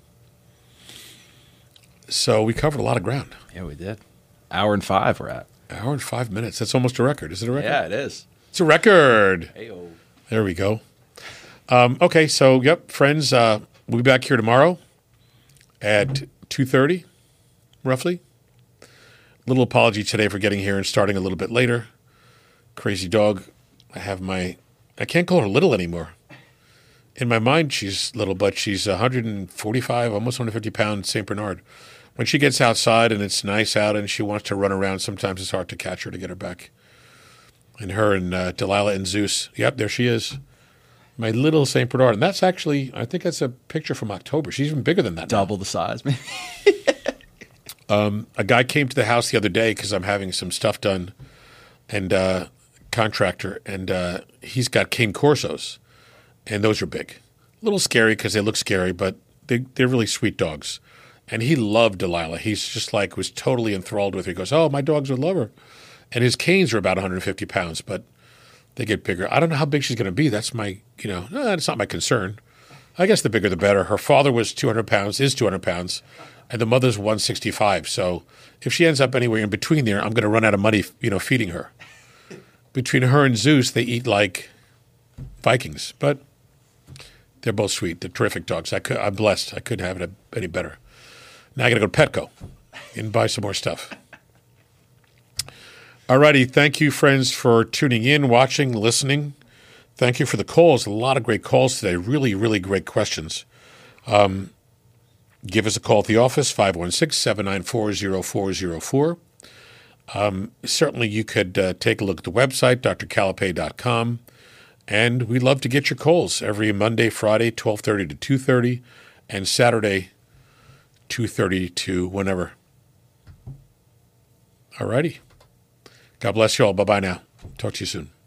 A: So we covered a lot of ground.
D: Yeah, we did. Hour and five we're at.
A: Hour and five minutes. That's almost a record. Is it a record?
D: Yeah, it is.
A: It's a record.
D: Hey-o.
A: There we go. Um, okay, so, yep, friends, uh, we'll be back here tomorrow at two thirty, roughly. Little apology today for getting here and starting a little bit later. Crazy dog. I have my – I can't call her little anymore. In my mind, she's little, but she's one hundred forty-five, almost one hundred fifty pounds Saint Bernard. When she gets outside and it's nice out and she wants to run around, sometimes it's hard to catch her to get her back. And her and uh, Delilah and Zeus. Yep, there she is. My little Saint Bernard. And that's actually, I think that's a picture from October. She's even bigger than that now.
D: Double the size, maybe.
A: A guy came to the house the other day because I'm having some stuff done, and uh, contractor, and uh, he's got Cane Corsos, and those are big. A little scary because they look scary, but they, they're really sweet dogs. And he loved Delilah. He's just like, was totally enthralled with her. He goes, oh, my dogs would love her. And his canes are about one hundred fifty pounds, but they get bigger. I don't know how big she's going to be. That's my, you know, no, that's not my concern. I guess the bigger the better. Her father was two hundred pounds, is two hundred pounds, and the mother's one sixty-five. So if she ends up anywhere in between there, I'm going to run out of money, you know, feeding her. Between her and Zeus, they eat like Vikings, but they're both sweet. They're terrific dogs. I could, I'm blessed. I couldn't have it any better. Now I got to go to Petco and buy some more stuff. All righty. Thank you, friends, for tuning in, watching, listening. Thank you for the calls. A lot of great calls today. Really, really great questions. Um, give us a call at the office, five one six, seven nine four, zero four zero four. Um, certainly, you could uh, take a look at the website, d r calipay dot com. And we love to get your calls every Monday, Friday, twelve thirty to two thirty, and Saturday, two thirty to whenever. All righty. God bless you all. Bye-bye now. Talk to you soon.